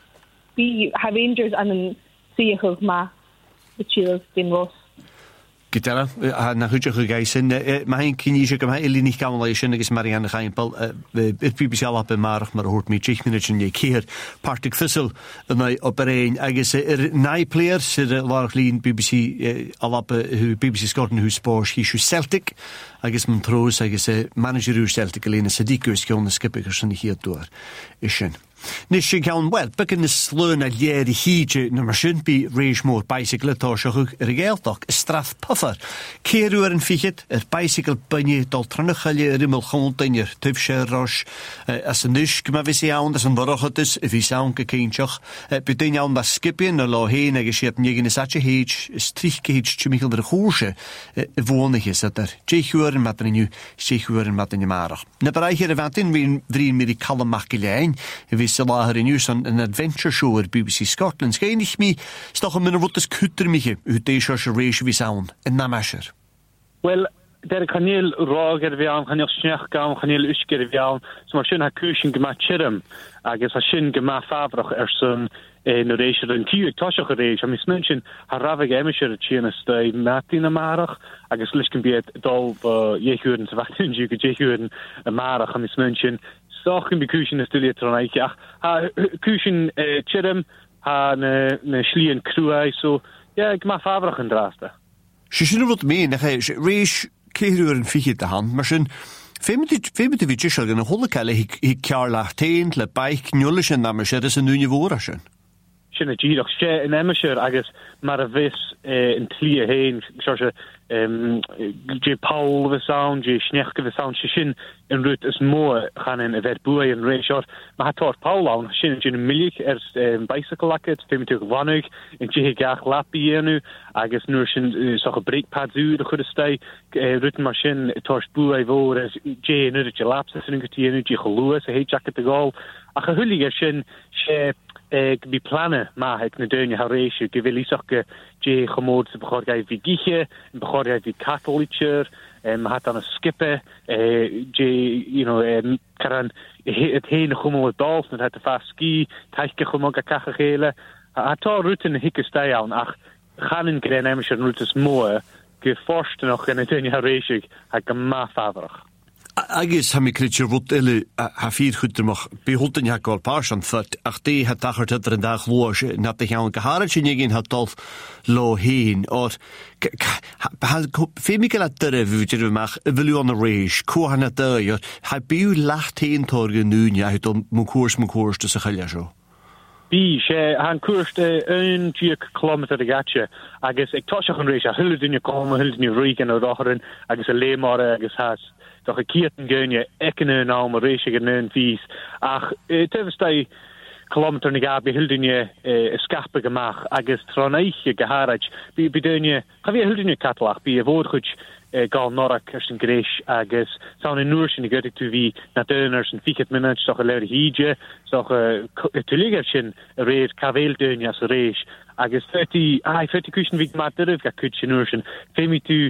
be ha Rangers aan een sieg ma the chill in Ross. Gitara na chuide chu gaisin ma hen cinní se go ilíní gaéis sin agus Marianne Chaimpel BBC Alapa marach mar hort mí 10 minút in céir Partick Thistle na operéin agus naipléir si lách lín BBC Alapa hu BBC Scotland hu spórs híú Celtic agus man trós agus managerú Celtic a léna sadígus ceanna skipper san hiadúir is sin. Nis sé ceann well begin na slún a léir híide na mar sin bí rééis mór bicycle táiseach ar a ggéaltach is strath puffer. Céirú ar an fichiid bicycle bunne dal trannachchaile rimmel chontainir tuh sé ros as an nuis go bhí sé ann as an bharachas a bhí saon go céinteach be daine ann na skipin na láhéin agus siad nígan is atse héid is tríchéid tumichail ar a chúse bhónachis a ar déchuúir an mataniu séchuúir an mataniu marach. Na bereiche a bhain bhrín mí callamach go léin a bhí sa láthir in ús an adventure show ar BBC Scotland. Sgéinich mí stoch an minna bhtas cútar miche u déis se rééis bhí saon in na meisir. Well, der kaneel ráger bhí an channeil sneach gam channeil uscer bhí so mar sin ha cúsin go mat chirm agus ha sin go ma fabrach san no rééis an tíú táiseach a rééis a mis mention ha rafig emisir a tíana stoi matína marach agus lis can be dal jechuúden sa vatin go jechuúden a marach a mis mention Sachen be kuchen is studiert ach ha kuchen chirm ha ne schlien cruai so ja ik ma fabrachen draste. Se sin wat mé rééis céú an fichiid a hand mar sin féimete ví tíisal gan na hollaile hi cear letain le baich nulle sin na mar sé is an núne bhóra sin. Sinna ddíach sé in eimiir agus mar a bhís in tlia héin se J Paul the sound J Schnechke the sound sin in route is mór chanin a bheit buai an réisiir ma hat tort Paul an sin in milik bicycle laket féimiú vannig in J gach lapienu agus nuair sin soch a breakpadú de chud stei rutten mar sin tors buai bhór as J nu je lapse in gotíenu J choúas a hé jacket a gáil a chuhuiige sin sé be planne ma het na deunje ha réisiú ge vil ísach go J chomód sa bechorgaid vi giche en bechorgaid vi catolicher hat an a skippe karan het heen chommel dals net het a fast ski teichke chomog a kacha chéle a tá rutten hikke stei an ach chanin gren emmer rutes moe ge forchte noch en deunje ha réisiú ha go ma faverach. Agus ha mi kritir rot ile ha 4 chutermach beholten ja gal paar an fut ach dé het dachart het er en dag loge na de gaan geharet gin hat dal lo heen or fémikel at derre vutir mach vil on the réis ko han at der ha biu lacht heen torge nun ja het om mo koers te se gelja zo. Bí sé han cuairte 1 kilometer a gatse agus ag táiseach an rééis a thuile dunne com thuilní rigan ó rácharin agus a lémara agus has doch a kieten geunje ekkene na a rééis gan neun vís ach tefstei kilometer na gabi hildunje skape gemach agus troneiche geharaj bí bedunje ha vi hildunje katlach bí a woordgoed gal norak ersten gréis agus saun in noersin gotig to vi na deuners en fiket minute soch a leir hiije soch tuligersin a réir kaveeldunje as a réis agus 30 kuchen vi mat durf ga kutsin noersin fémi tu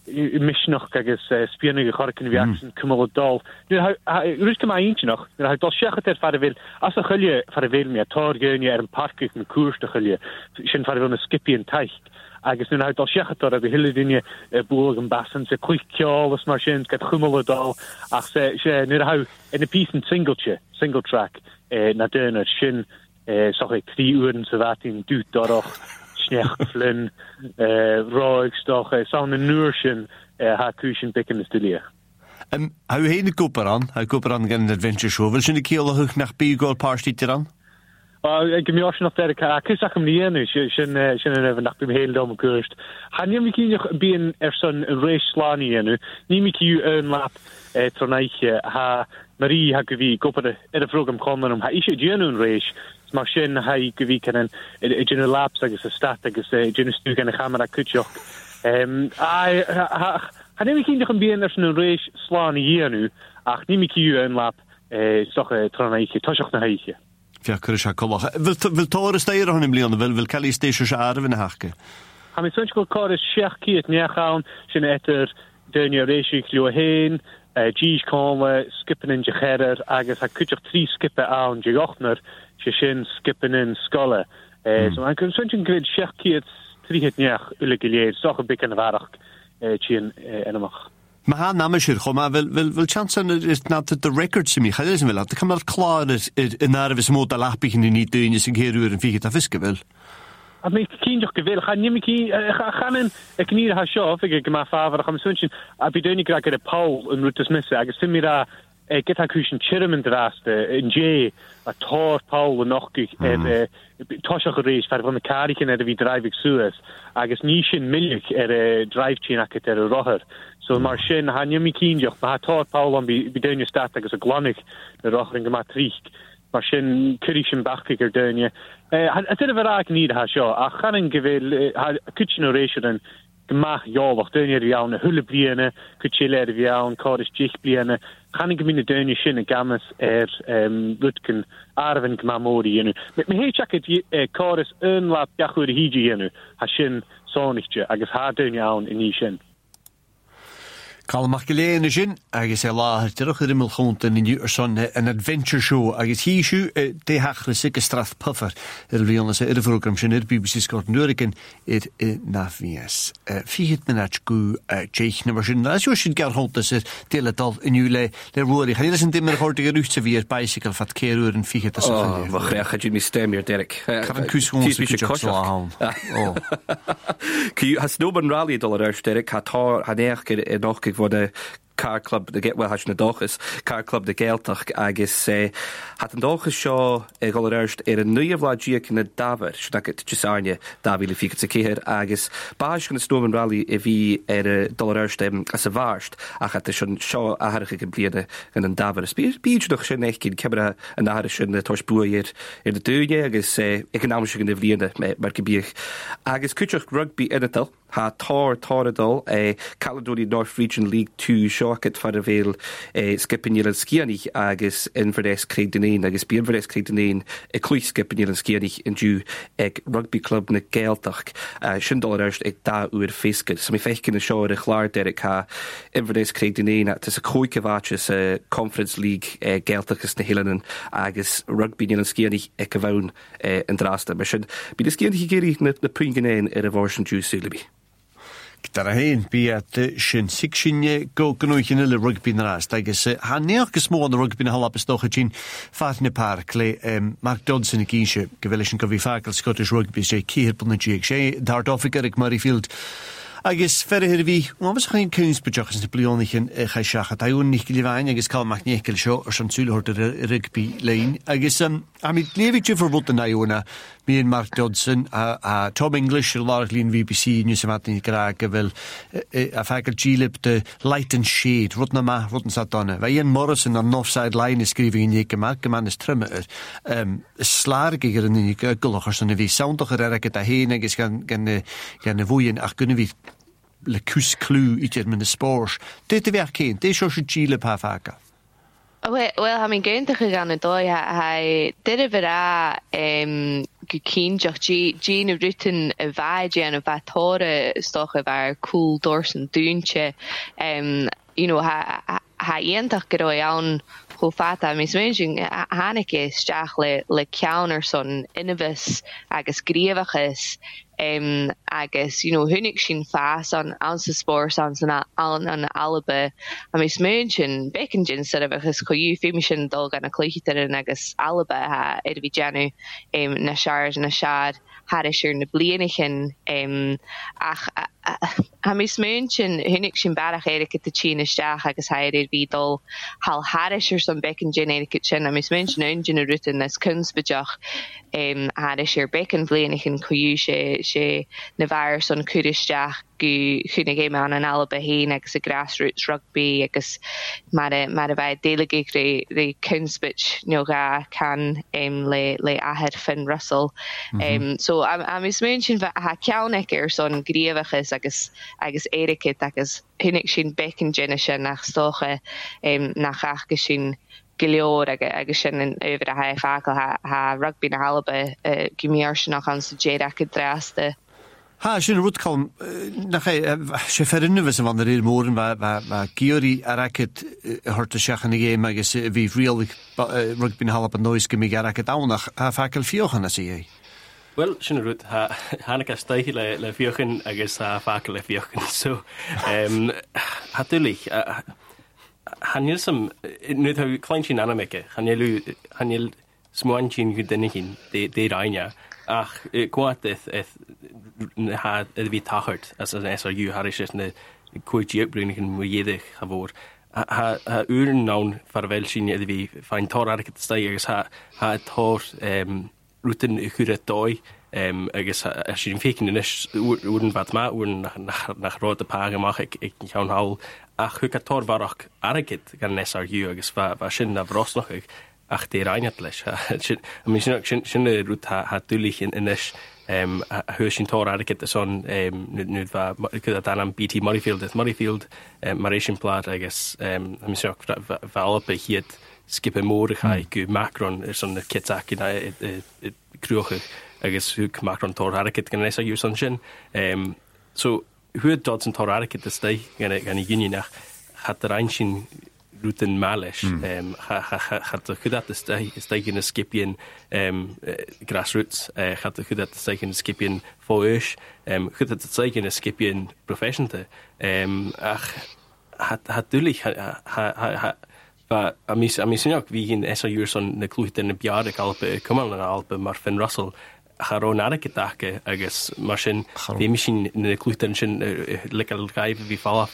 misnoch agus spiannig chorcan viaxen cumul dal. Rus come eintje noch. Ha dal sechet far vil as a chulje far vil me torgeunje an parkig me koers de chulje. Sin far vil na skippy en teich. Agus nu dal sechet a hele dinge boog en bassen se quick kjal as mar sin get chumul dal ach se nu ha in a piece single track na deuner sin so 3 uren se watin duut daaroch. Snechflin, Roigstoch, sa'n nuurschen, ha-kuschen pikken de stulie. Hou heen de koper aan gen een adventure show. Wil je een keer hoog naar Bigol Party aan? Ik heb me ook nog verder ik zag hem niet in, zijn even naar heel domme kurst. Ga niet meer nog bij zo'n race slaan nu. Niet meer een lap tronaitje. Ha Marie ha gewi koper de program komen om ha is je een race. Maar sin ha gewi kennen in laps agus a stat agus in stu gan a camera kutjoch. Ha neem ik nog een bij zo'n race slaan hier nu. Ach neem ik een lap soch tronaitje tochoch na heitje. Fiachar se colach. Vil tóir steir an im bliana, vil cali stéisio se arf in a hachke. Ha mi sunchgol cor is seachci at neachán sin etter dynio reisig lio hain, G's conwe, skippen in jecherer, agus ha cutioch 3 skippe aan jegochner, sin skippen in skolle. So an kun sunchgol grid seachci at 3 het neach ulle geleid, soch a bik an varach tjien enamach. Maar ha namensir, maar wil chansen is not the record simi. Ga je wel, dat kan maar klaar is in arves mot alapig in niet doen is een keer uur en vier ta fiske wel. At me kindje gewil, ga nimiki gaan in ek nie ha show, ek ma favor gaan sunchen. Abi donig graag de Paul en Rutus misse. Ek simira get ha kuschen chirmen draste in J a tor Paul nog en tosha gereis vir van de kariken en wie drive ek sues. Agus nishin milk drive chain ak ter roher. So mar sin ha nimi kinjoch ma tor Paul on bi dunje stat agus a glonig de rohring matriek. Mar sin kurishin bachiger dunje. A dit ver ak need ha sho. A gaan gewil ha kitchen oration gemach jawach dunje riaune hulle bliene, kutchile riaun, kodish jich bliene. Gaan gemine dunje sin gamas lutken arven gmamori jenu. Met me heechak het kodish unlap jachur hiji jenu. Ha sin sonichtje agus ha dunje aan in sin. Calmach geléine sin agus láthir deach rimmel chunta in son an adventure show agus híisiú dé hachla sig strath puffer bhíonna sé program sin BBC Scott Nurican na VS. Fihet minach go Jake na sin as sin gar chunta sé déledal inniu le roirí. Chaile sin dimmer chóirte rúte bhí bicycle fat céúr an fihet as Bachreacha Jimmy Stemir Derek. Cavan cúsún has Noban Rally dollar Derek hat néach noch voor de car club de get well has na dochas car club de Gaeltach agus hat an dochas seo golarst een nuwe vlagie in Daver snaket Chisarne Davile fi te keer agus baas van de Stormen Rally vi dollarst as a varst ach hat schon seo a harige gebliede in een Daver speech doch sin kin kebra an har sin torsboer in de deuje agus economisch in de vliende mar gebieg agus kuch rugby in ha Tordal Caledonian North Region League 2 Shocket for the Vale skipping Yellow Skianig agus Inverness Craig Deneen agus be Inverness Craig Deneen Cluis skipping Yellow Skianig in due rugby club na Gaeltach $10 da uur fiske so mi fechkin show de klaar Derek ha Inverness Craig Deneen at is a koikevatches Conference League Gaeltach is na Hillenen agus rugby Yellow Skianig ekvaun in drasta maar should be the Skianig geri na pringeneen a version juice libi. Dar a hen bí sin sinne go gnoichin le rugby na rast agus ha neach smó an rugby na halap stocha gin fatne park le Mark Dodson a ginse gewellechen go vi fakel Scottish rugby sé keerbun na jig sé dar dofigerig Murrayfield agus ferhir vi was chain kunsbejachs na blionichen chaishacha taun nicht geliwein agus kalmach nekel seo or an sulhort rugby lein agus mit levitje verboten na Iona me and Mark Dodson Tom English largely in BBC News Matni Graag wel a fakel gilip de light and shade rotten sat donne wij Ian Morrison an offside line is skriving in je man is trimme slargiger in je gulachers an vi soundcher erket a heen agus gan voien ach gunne vi le kus clú idir min de spórs. Dit werk kéint, dé seo se gile pa faka. Well, ha mi gönta gan na dói ha did vera go cínteach Jean a rutin a bhaid an a bhatóra stocha bhar cool dorsan dúnte you know ha íontach go an cho fata mis mention hannig isteach le ceannar son innovis agus gríomhachas agus you know hunnig sin fas an sa spór an alba a mis mention bekengin sort of agus coú féimi sin dul gan a clúchitar agus alba ha vi janu na shard na shad hadisir na blianachin ach ha mis mention hunnig sin barach éidir te China isteach agus haidir vi dul hal hadisir son bekengin éidir sin a mis mention ungin a rutin as kunstbejoch hadisir beken blianachin coú sé na bhair son cuidisteach go chunig éime an alba héin agus a grassroots rugby agus mar a bheith délaigh ré kunstbit nó ga can le ahead Finn Russell so am is mun sin ha ceannic son gríomhachas agus éiricit agus hunnig sin bekengin sin nach stocha nach achcha sin goleor agus sin in over a ha facail ha rugby na halba gimíar sin nach an sa déach a dráasta. Ha sin rúdcalm nach sé ferinnevis van der mórin Georí arakit horta sechan géim agus bhí rialig rugby na halba nois go mé arakit ánach ha facail fiochan as é. Well, sin rút hána a staiche le fiochan agus a facail le fiochan so ha tulich hanil sam nu ha klein sin anameke hanil smáin sin go denigin dé raine ach kwat ha vi tachart as an SRU har is na koitje opbrenigin mo jedig gavoor ha uren naun farvel sin vi fein tor arket stay agus ha tor ruten chure dói agus sin fékin in is uren wat ma uren nach rote page mag ik gaan hal ach hu tor warach arket gan SRU agus va sin na bros noch ach dé reinnet leis sin rút ha dulich in is hu sin tor arket son nu dan am BT Murrayfield Maration plat agus mis valpe hiet skippe mórig go Macron son kitach in cruche agus hu Macron tor arket gan les a son sin so hu dot an tor arket stay gan juni nach hat der ein sin ruten malish hat gedat steigen skipien grassroots hat gedat steigen skipien foish gedat steigen skipien professionte ach hat dulich va amisinoch wie in SRU son na clute na biade alpe kommen na alpe mar Finn Russell Charonare gedake agus mar sin vi sin na clute sin lekker gaif vi fall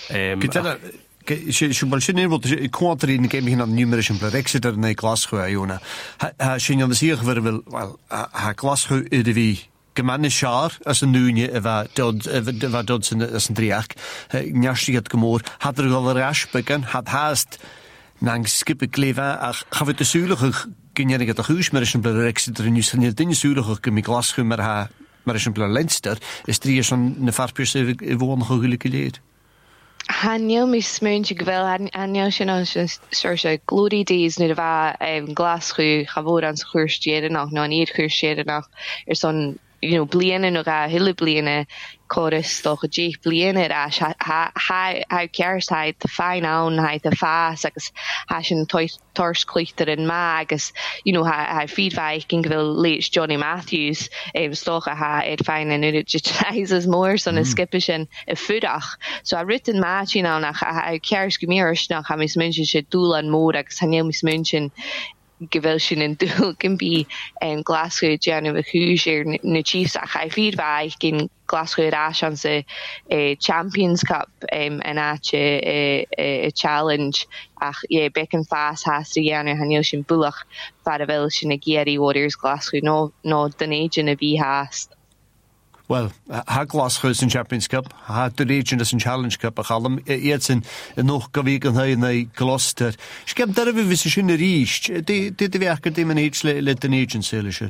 Siúbal sin éhil cuaí na géimi an numeris an Brexit na Glasgow a Iona. Sin an síoch bhfuil ha Glasgow idir bhí gemanne seár as an núine a bheit dod as an dríach nearstiad gomór had go asbegan had haast na skippe léve ach chafit asúlach ginnig a húsmeris an Brexit nu san dinne súlach go mi Glasgow mar is an ble Leinster is trí an na farpir se I bhna gohuiile léir. Hanneil mis smuintse gohfuil anneil sin an se glóí díos nu a bheit Glasgow chabhór an chuirstieannach ná iad chuirstieannach son bliana nó a hiile bliana choras doch a dé bliana ha ceartheid de fein an heid a fás agus ha sin tors clúchtar in má agus ha feedback gin gohfuil leis Johnny Matthews stocha ha fein an is mór son a skippe sin a fudach so a rutin má sin nach ha cears gomíris nach ha mis munsin se dúl an mór agus hanneil mis munsin gewil sin in dúil gin bí Glasgow Janu a chúir na Chiefs a cha feedback gin Glasgow as an sa Champions Cup an áte a challenge ach becken fás has a dhéanú hanneil sin bulach far a bhfuil sin a géirí Warriors Glasgow nó den éidir a bhí háast. Well, ha Glasgow in Champions Cup, ha the region is in Challenge Cup a challam, it's in noch gavig an hai na Gloucester. Skep dar vi vis sin ríist, de werker de man le den agency sin.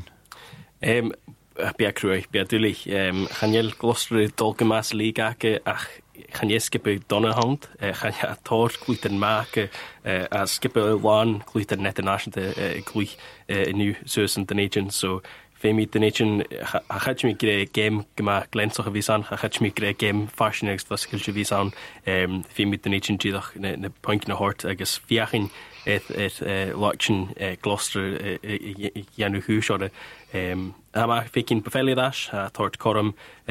Be cruig, be dulich, Chanel Gloucester dolgemas ligake ach gaan je skippen Donnerhand, gaan je tor gluten maken, skippen one gluten net national glui nu zoals de nation so Femi de nation gaat je me game gemaakt glensige visan gaat je me game fashion next was je visan Femi de nation die toch ne point na hort I guess viachin het lachen Gloucester janu huurshore maar fikin bevelidash tort korum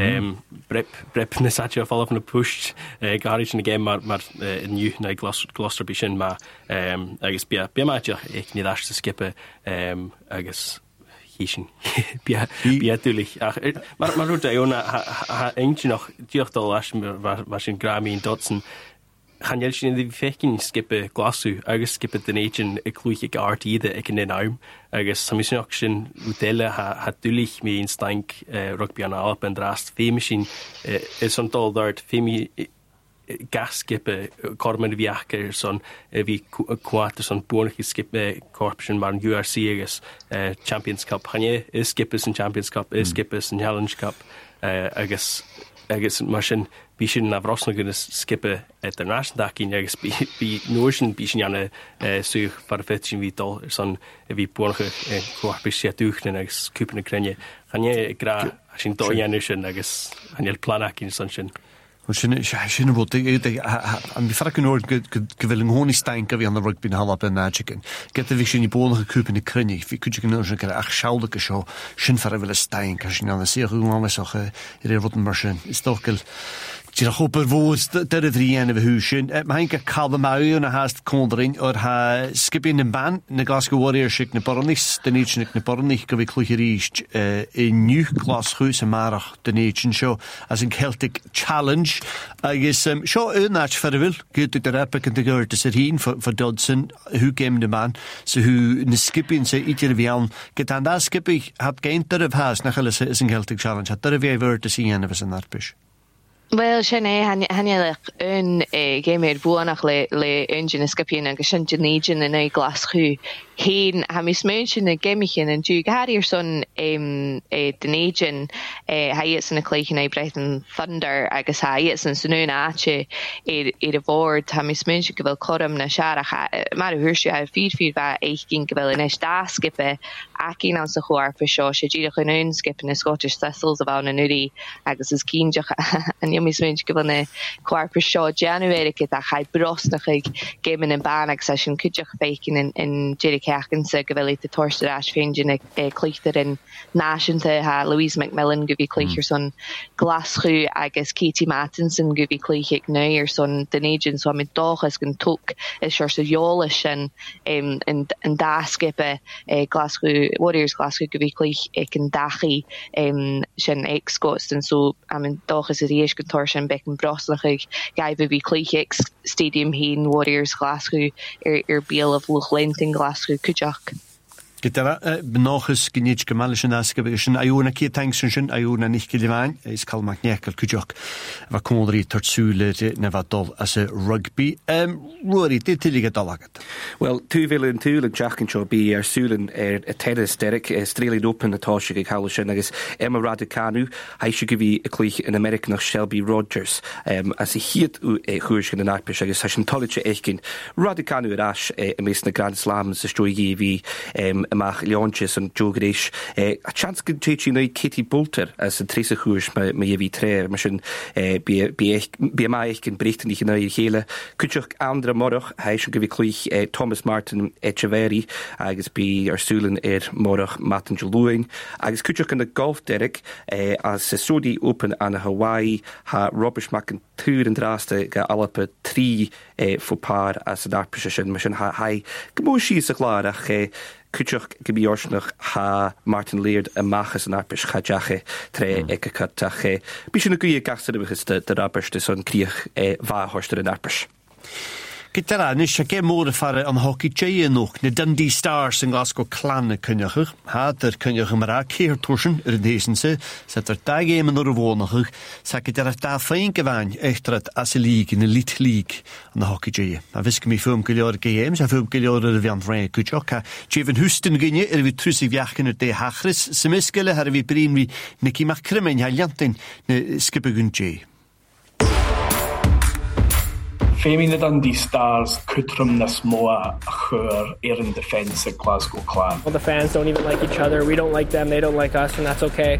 brep nesatje fall van de push garage in de game maar nu na Gloucester bishin maar I guess bia matje ik niet dash te skippen I guess hieschen bia natuurlijk maar roet Iona ha eentje nog diertal as was in Grammy in Dotson gaan jullie in de vechten skippen glasu agus skippen de nation ekluche geartide ek in den arm agus misschien ook zijn hotellen hat dulich me in stank rugby aan alp en drast femachine is ontdol dort femi gaskippe kormen viaker son vi kwart son bornige skippe corruption maar URC agus Champions Cup gaan je is skippers in Champions Cup is skippers in Challenge Cup agus machine bishin na vrosna skippe international dakin agus bi notion bishin jana such farfetchen vital son vi borge korpisia duchnen agus kupene krenje gaan je gra sin to janushen agus anel planakin sonchen Sin bud an farcin or gohfuil an hóní stein go bhí an rugby na halap na chicken. Get a bhí sin í bónacha cúpan na crunne, hí cuiide an nuair sin ach seálacha seo sin far a bhfuil a stein, ca sin an na siach úmáisocha i ré rud mar sin. Is tócail Dira hopper vos der vriene we huschen. Meinke kalde mauien na haast kondering or ha skipping in ban na Glasgow Warriors shik na Bornis de nation na Bornis go we klugerist in new class huis en marach de nation show as in Celtic challenge. I guess show unach for will good to the epic and the girl to sit hin for Dodson who came the man so who na skipping say itir vian get an that skipping hat gained der of has na is in Celtic challenge hat der we word to see any of us in that push. Well, Sinead, hanneach un géméir bhuanach le engine skipin agus sin Janegen in a Glasgow. Hén ha mis mention na gemichin and Duke Harrier son Janegen ha is in a cleichen a Brighton Thunder agus ha is in sunun ache a board ha mis mention gewil korum na sharach mar hursje ha feed va eich gin gewil in is da skippe akin an sa choar for sure she jidach un skipping the Scottish Thistles of an nuddy agus is keenjach and mis mention gewil na choar for sure January get a high brosnach gaming in banach session kujach bacon in Jerry Kerkense gewillig de torste as feinjin klichter in Nashente ha Louise McMillan govi klicher son Glasgow agus Katie Mattinson govi klichik neuer son den agent so mit dochas gan tok is sure so jolish and da skippe Glasgow Warriors Glasgow govi klich ek en dachi sin ex-Scots and so dochas is eis gan torsen becken broslach gaive vi klichik stadium heen Warriors Glasgow Beal of Luchland in Glasgow Kujak. Gitara benochus gniet gemalische nasgebischen Iona ki tankschen Iona nicht gelivain is kalmak nekel Kujak va kondri tatsule na vadol as a rugby Rory dit tilige dalagat. Well two villain two and Jack and Joe be sulen a tennis Derek strelid open the toshig Halishin agus Emma Raducanu I should give you a clich in American of Shelby Rogers as he hiet huurschen in Arpish agus hashin toliche echkin Raducanu ash a mes na Grand Slams the stoy vi Mach Leonches and Joe Grish a chance good teaching Kitty Bolter as a Trisa Hours my Yevi Tre mission be my can breathing ich na hele Kuchuk Andra Morach I should give you clich Thomas Martin Echeverry agus be Sulen Morach Martin Juluin agus Kuchuk in the golf Derek as Sodi Open an Hawaii ha Robert Macken Tour and Draste ga alapa 3 for par as a dark position mission ha high Gamoshi is a klarach Kuchuk gebiorsnach ha Martin Leard a machas an arpish chajache tre ekakatache bishin guye gasteribigus de rapish de son kriech va horster an arpish. Gitara nis ge mór fare an hockey jay noch ne Dundee Stars in Glasgow Clan kunjach ha der kunjach mara keer torschen desense set er da game no wonach sa gitara da fein gewain echtrat as league in the elite league an hockey jay a visk mi fum gelior games a fum gelior de van Frank Kujoka Jeven Husten ginje vi trusi viachen de hachris semiskele har vi brin vi Nicky McCrimmon ha jantin ne skippe gunje Féimí na Dundee Stars cutrum na smoa a chur in defence at Glasgow Clan. Well, the fans don't even like each other. We don't like them, they don't like us, and that's okay.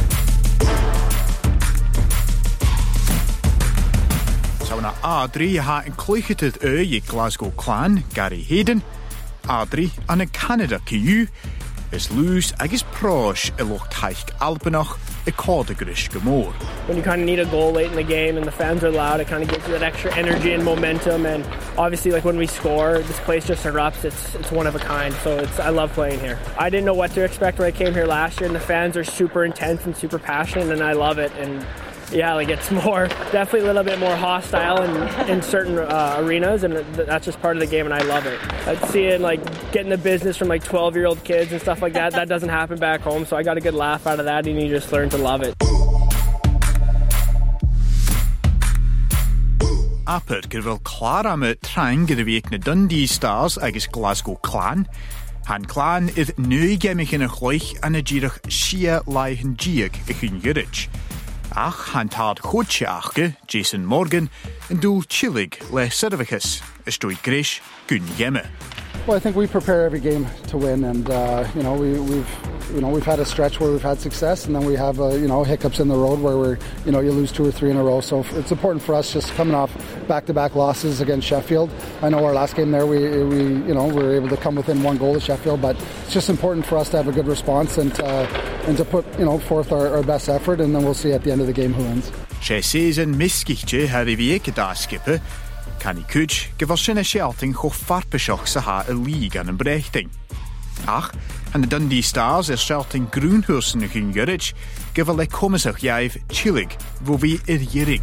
So na Adri ha in clwychytydd I Glasgow Clan, Gary Hayden, Adri an y Canada Cyw, is lws agis prosh y loch taich Albanach y cod y grish gymor. When you kind of need a goal late in the game and the fans are loud, it kind of gives you that extra energy and momentum, and obviously like when we score, this place just erupts. It's one of a kind, so I love playing here. I didn't know what to expect when I came here last year, and the fans are super intense and super passionate, and I love it. And yeah, like it's more, definitely a little bit more hostile in certain arenas, and that's just part of the game, and I love it. I'd see it like getting the business from like 12-year-old kids and stuff like that. That doesn't happen back home, so I got a good laugh out of that, and you just learn to love it. Aper gyda'r clar am y traen gyda fi na Dundee Stars agos Glasgow Clan. Han Clan idd nwy gemich yn y chloich an y gyrach sia lai hyn giag y chyn gyrich. Ach han tad chwtsiachge, Jason Morgan, yn dŵl chilig le servicus, ystwy grish gyn gemme. Well, I think we prepare every game to win, and we've had a stretch where we've had success, and then we have hiccups in the road where you lose 2 or 3 in a row. So it's important for us just coming off back-to-back losses against Sheffield. I know our last game there we were able to come within 1 goal to Sheffield, but it's just important for us to have a good response and to put forth our best effort, and then we'll see at the end of the game who wins. She says in miskichtje had I wie skippen. Can I could give us in a shelting ho farpeshoch sa ha a league an brechting. Ach, and the Dundee Stars is shelting Groenhursen in Gurich, give a le komisach jaiv chillig, wo vi jirig.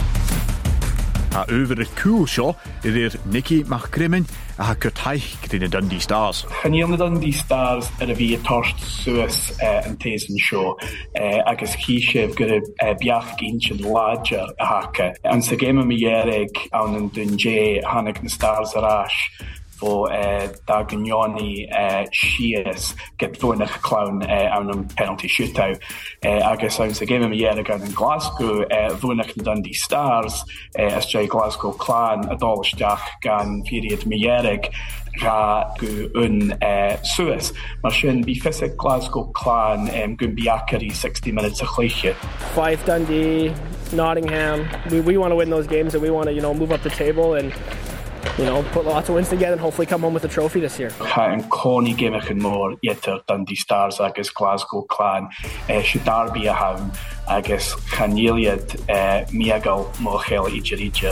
Ha over het cool show, Nicky McCrimmon, a ha kut in the Dundee Stars. Chaneel na Dundee Stars a vi torst suas an teisen show, agus kieshev gyda biach gynchen larger a haka. An sa game mi jerig an an dunje hannig na Stars arash. For Dagnoni Shears get Vonach clown on a penalty shootout. I guess I was a game of a year ago in Glasgow, Vonach and Dundee Stars, SJ Glasgow Clan, a Dolstach gan period Mierig. Ga go un Suez. Maar sin be physic Glasgow Clan gun biakari 60 minutes a chleiche. Fife, Dundee, Nottingham. We want to win those games, and we want to move up the table and put lots of wins together and hopefully come home with a trophy this year. Ha yn coni gymach yn môr yeter Dundee Stars agos Glasgow Clan should Derby a hawn agos chaniliad miagal mochel idir.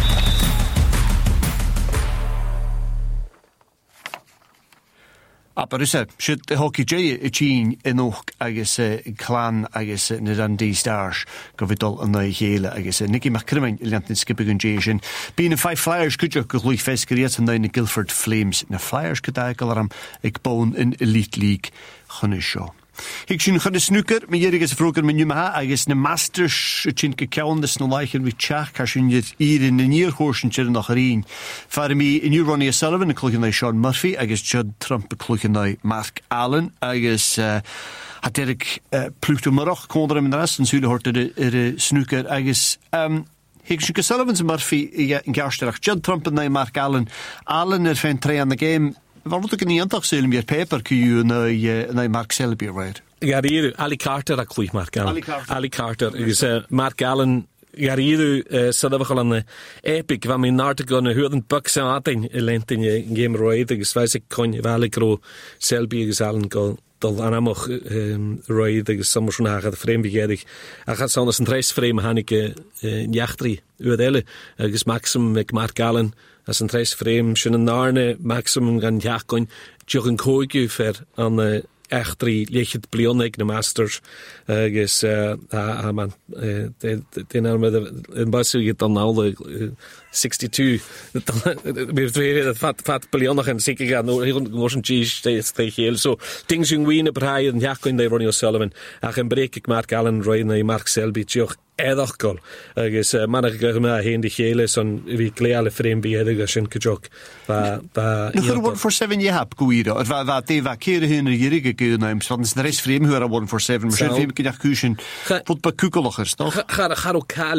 Aparusa, should the hockey jay a chin in och agus Clan agus na Dundee Stars govidol an na hele agus Nicky McCrimmon Lantin skipping Jason being a 5 Flyers could you go Louis Fescariat and the Guildford Flames na Flyers could I galam ag bone in Elite League chunne show. Ik sien gaan de snooker, maar hier is vroeger met nu maar hij is de Masters chin gekauwd dus nog lijken we chach als je hier in de neerhorsen zitten nog erin. Voor mij in Ronnie Sullivan, de klokken naar Sean Murphy, hij is Judd Trump, de klokken naar Mark Allen, hij is had Erik Pluto Marok kon er in de rest en zullen hoort de snooker, hij is Ik sien Sullivan's Murphy in Gersterach, Judd Trump en Mark Allen, Allen vindt 3 aan de game. Waar moet ik in die aantal zullen meer paper kun naar Mark Selby right? Ja, hier Ali Carter dat klopt Mark Allen. Ali Carter is Mark Allen. Ja, hier zullen we gewoon epic van mijn artikel een huurden pak zijn aan lent in game right. Dus weet ik kon je wel ik Selby is Allen go. Dat aan hem ook right. Dus soms schon naar de frame begedig. Gaat zo anders een 3 frame han ik jachtri uurdele. Dus Maxim met Mark Allen. As an 3 frame sin narne maximum gan jaachcoin joch an cóigiú fer an echtri lechet blionnig na Masters agus man den ar in basu get an nále 62 mir fat blionnig en sikker gan no cheese so things in wien brei en jaachcoin de Ronnie O'Sullivan ach en breek ik Mark Allen Ryan na Mark Selby joch edachgol agus manach go me hen de hele son vi kleale frame beedig as in kejok ba no 147 je hab guido het va de va kere hun jerige genaim van de rest frame hu 147 misschien film ik kuchen pot ba kukelogers toch ga ook kaleke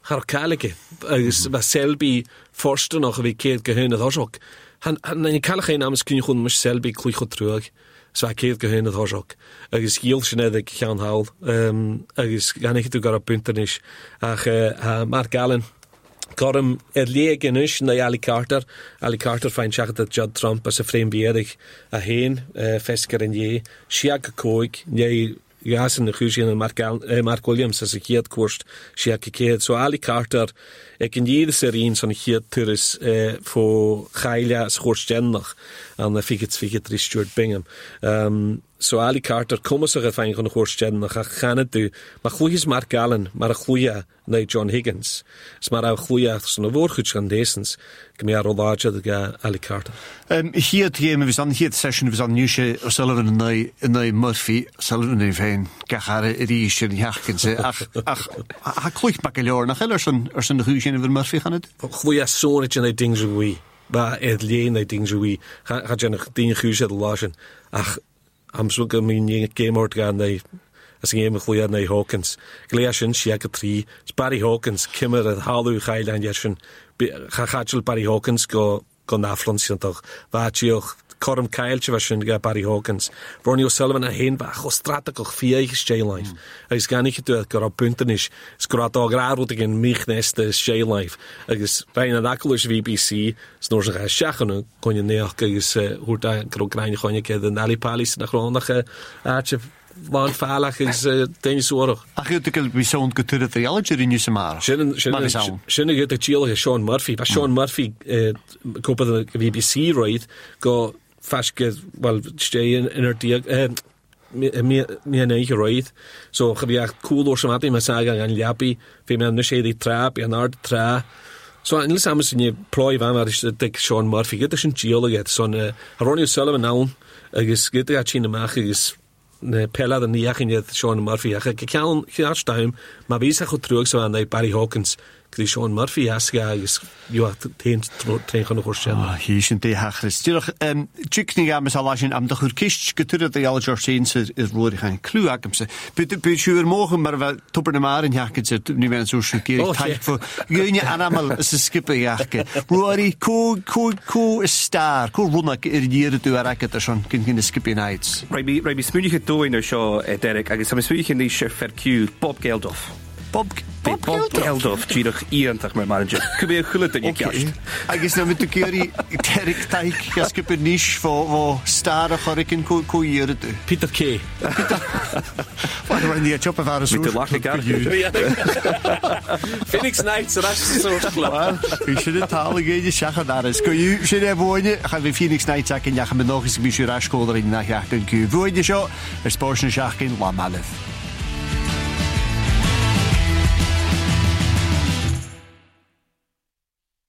Charcálaige agus ba Selby forsta nach a bhí céad go héanana thoseach. Han na callach é amas cyn chun mas Selby clúcho trúag, sa céad go héanana thoseach. Agus gíal sin ag chean hawl, agus gannig tú gar a buntanis ach Mark Allen Gorm léag inis na Ali Carter fein seachad a Judd Trump as a frame bierig a héin fescar in dhé, siag a cóig, né gasan na chúsin an Mark Williams as a chiad cuast siag a céad. So Ali Carter ag in dhé a rín son a chiad turis fó chaile as chórstennach an figet rí Stuart Bingham. So Ali Carter cumas a fein chun a chórstennach a chanad dú, ma chluhis Mark Allen mar a chluia na John Higgins. Is mar a chluia son a bhórchuid gan désens go mé a roláide ga Ali Carter. Hiad game vis an hiad session vis an Newshe Sullivan na Murphy Sullivan in féin gachare ríis in heachkense ach ha clúich bak leor nach eile ar san húsin over Murphy gannet. Chluia sonit in ding zoí ba léin na ding zoí ga jennach ding chúse lásin ach am so go mín gémort gan na as game chluia na Hawkins. Gléisisin siag a trí Barry Hawkins kimmer a halú chaile an jesin chachachil Barry Hawkins go naflonsiantach vátíoch Corm Keilte sin ga Barry Hawkins. Ronnie O'Sullivan a hen ba cho stratach fiaich Shaylife. Agus gannig tú go a puntanis sgra agrárút gin mich neste Shaylife. Agus rein an aculus VBC snor sig seachanú konje neach agus húta gro grain chonje ke den Ali Palis nach ronach aatje Van fálach is dénis oorach. Ach jy het be zo'n getuurde theology in Yusamara. Sinne het chiel Sean Murphy. But Sean Murphy kopa de BBC right go faske wel stay in er diag me an eige right. So gebiach cool or something ma saga an liapi fi me an shady trap an art tra. So in samus in je ploy van maar is dik Sean Murphy get is een chiel get son Ronnie O'Sullivan now agus get a chine mach is ne pella den niachin Sean Murphy ach kan staim ma visa go trug so an Barry Hawkins kri Sean Murphy asga is you have ten gaan hoorstellen hier is een te hachris toch chikni games alashin am de kist getuurde de al Georgians is roer gaan clue akemse be sure morgen maar wel topper de maar in jakken zit nu men zo keer tijd voor gunje anamal is skippen jakke rory ko star ko runak hier tu raket schon kin de skippen nights Raby smudige to in show Derek agus sam smudige in die chef verku Bob Geldof tíach íantach mar manager. Cubé chulet in ceist. Agus na mit céirí Derek Taik gascipir níos fó star a choricin cúíire tú. Peter Kay. Fáil ar ní a chopa bhar Mit lach gar. Phoenix Knights ar so Well, we should have tal géide seachad aris. Go you should have bhine a bhí Phoenix Knights ac in jacha me nógus bí siú rascólar in nach jaach an cú. Bhide seo ar spórsna seach in Lamalith.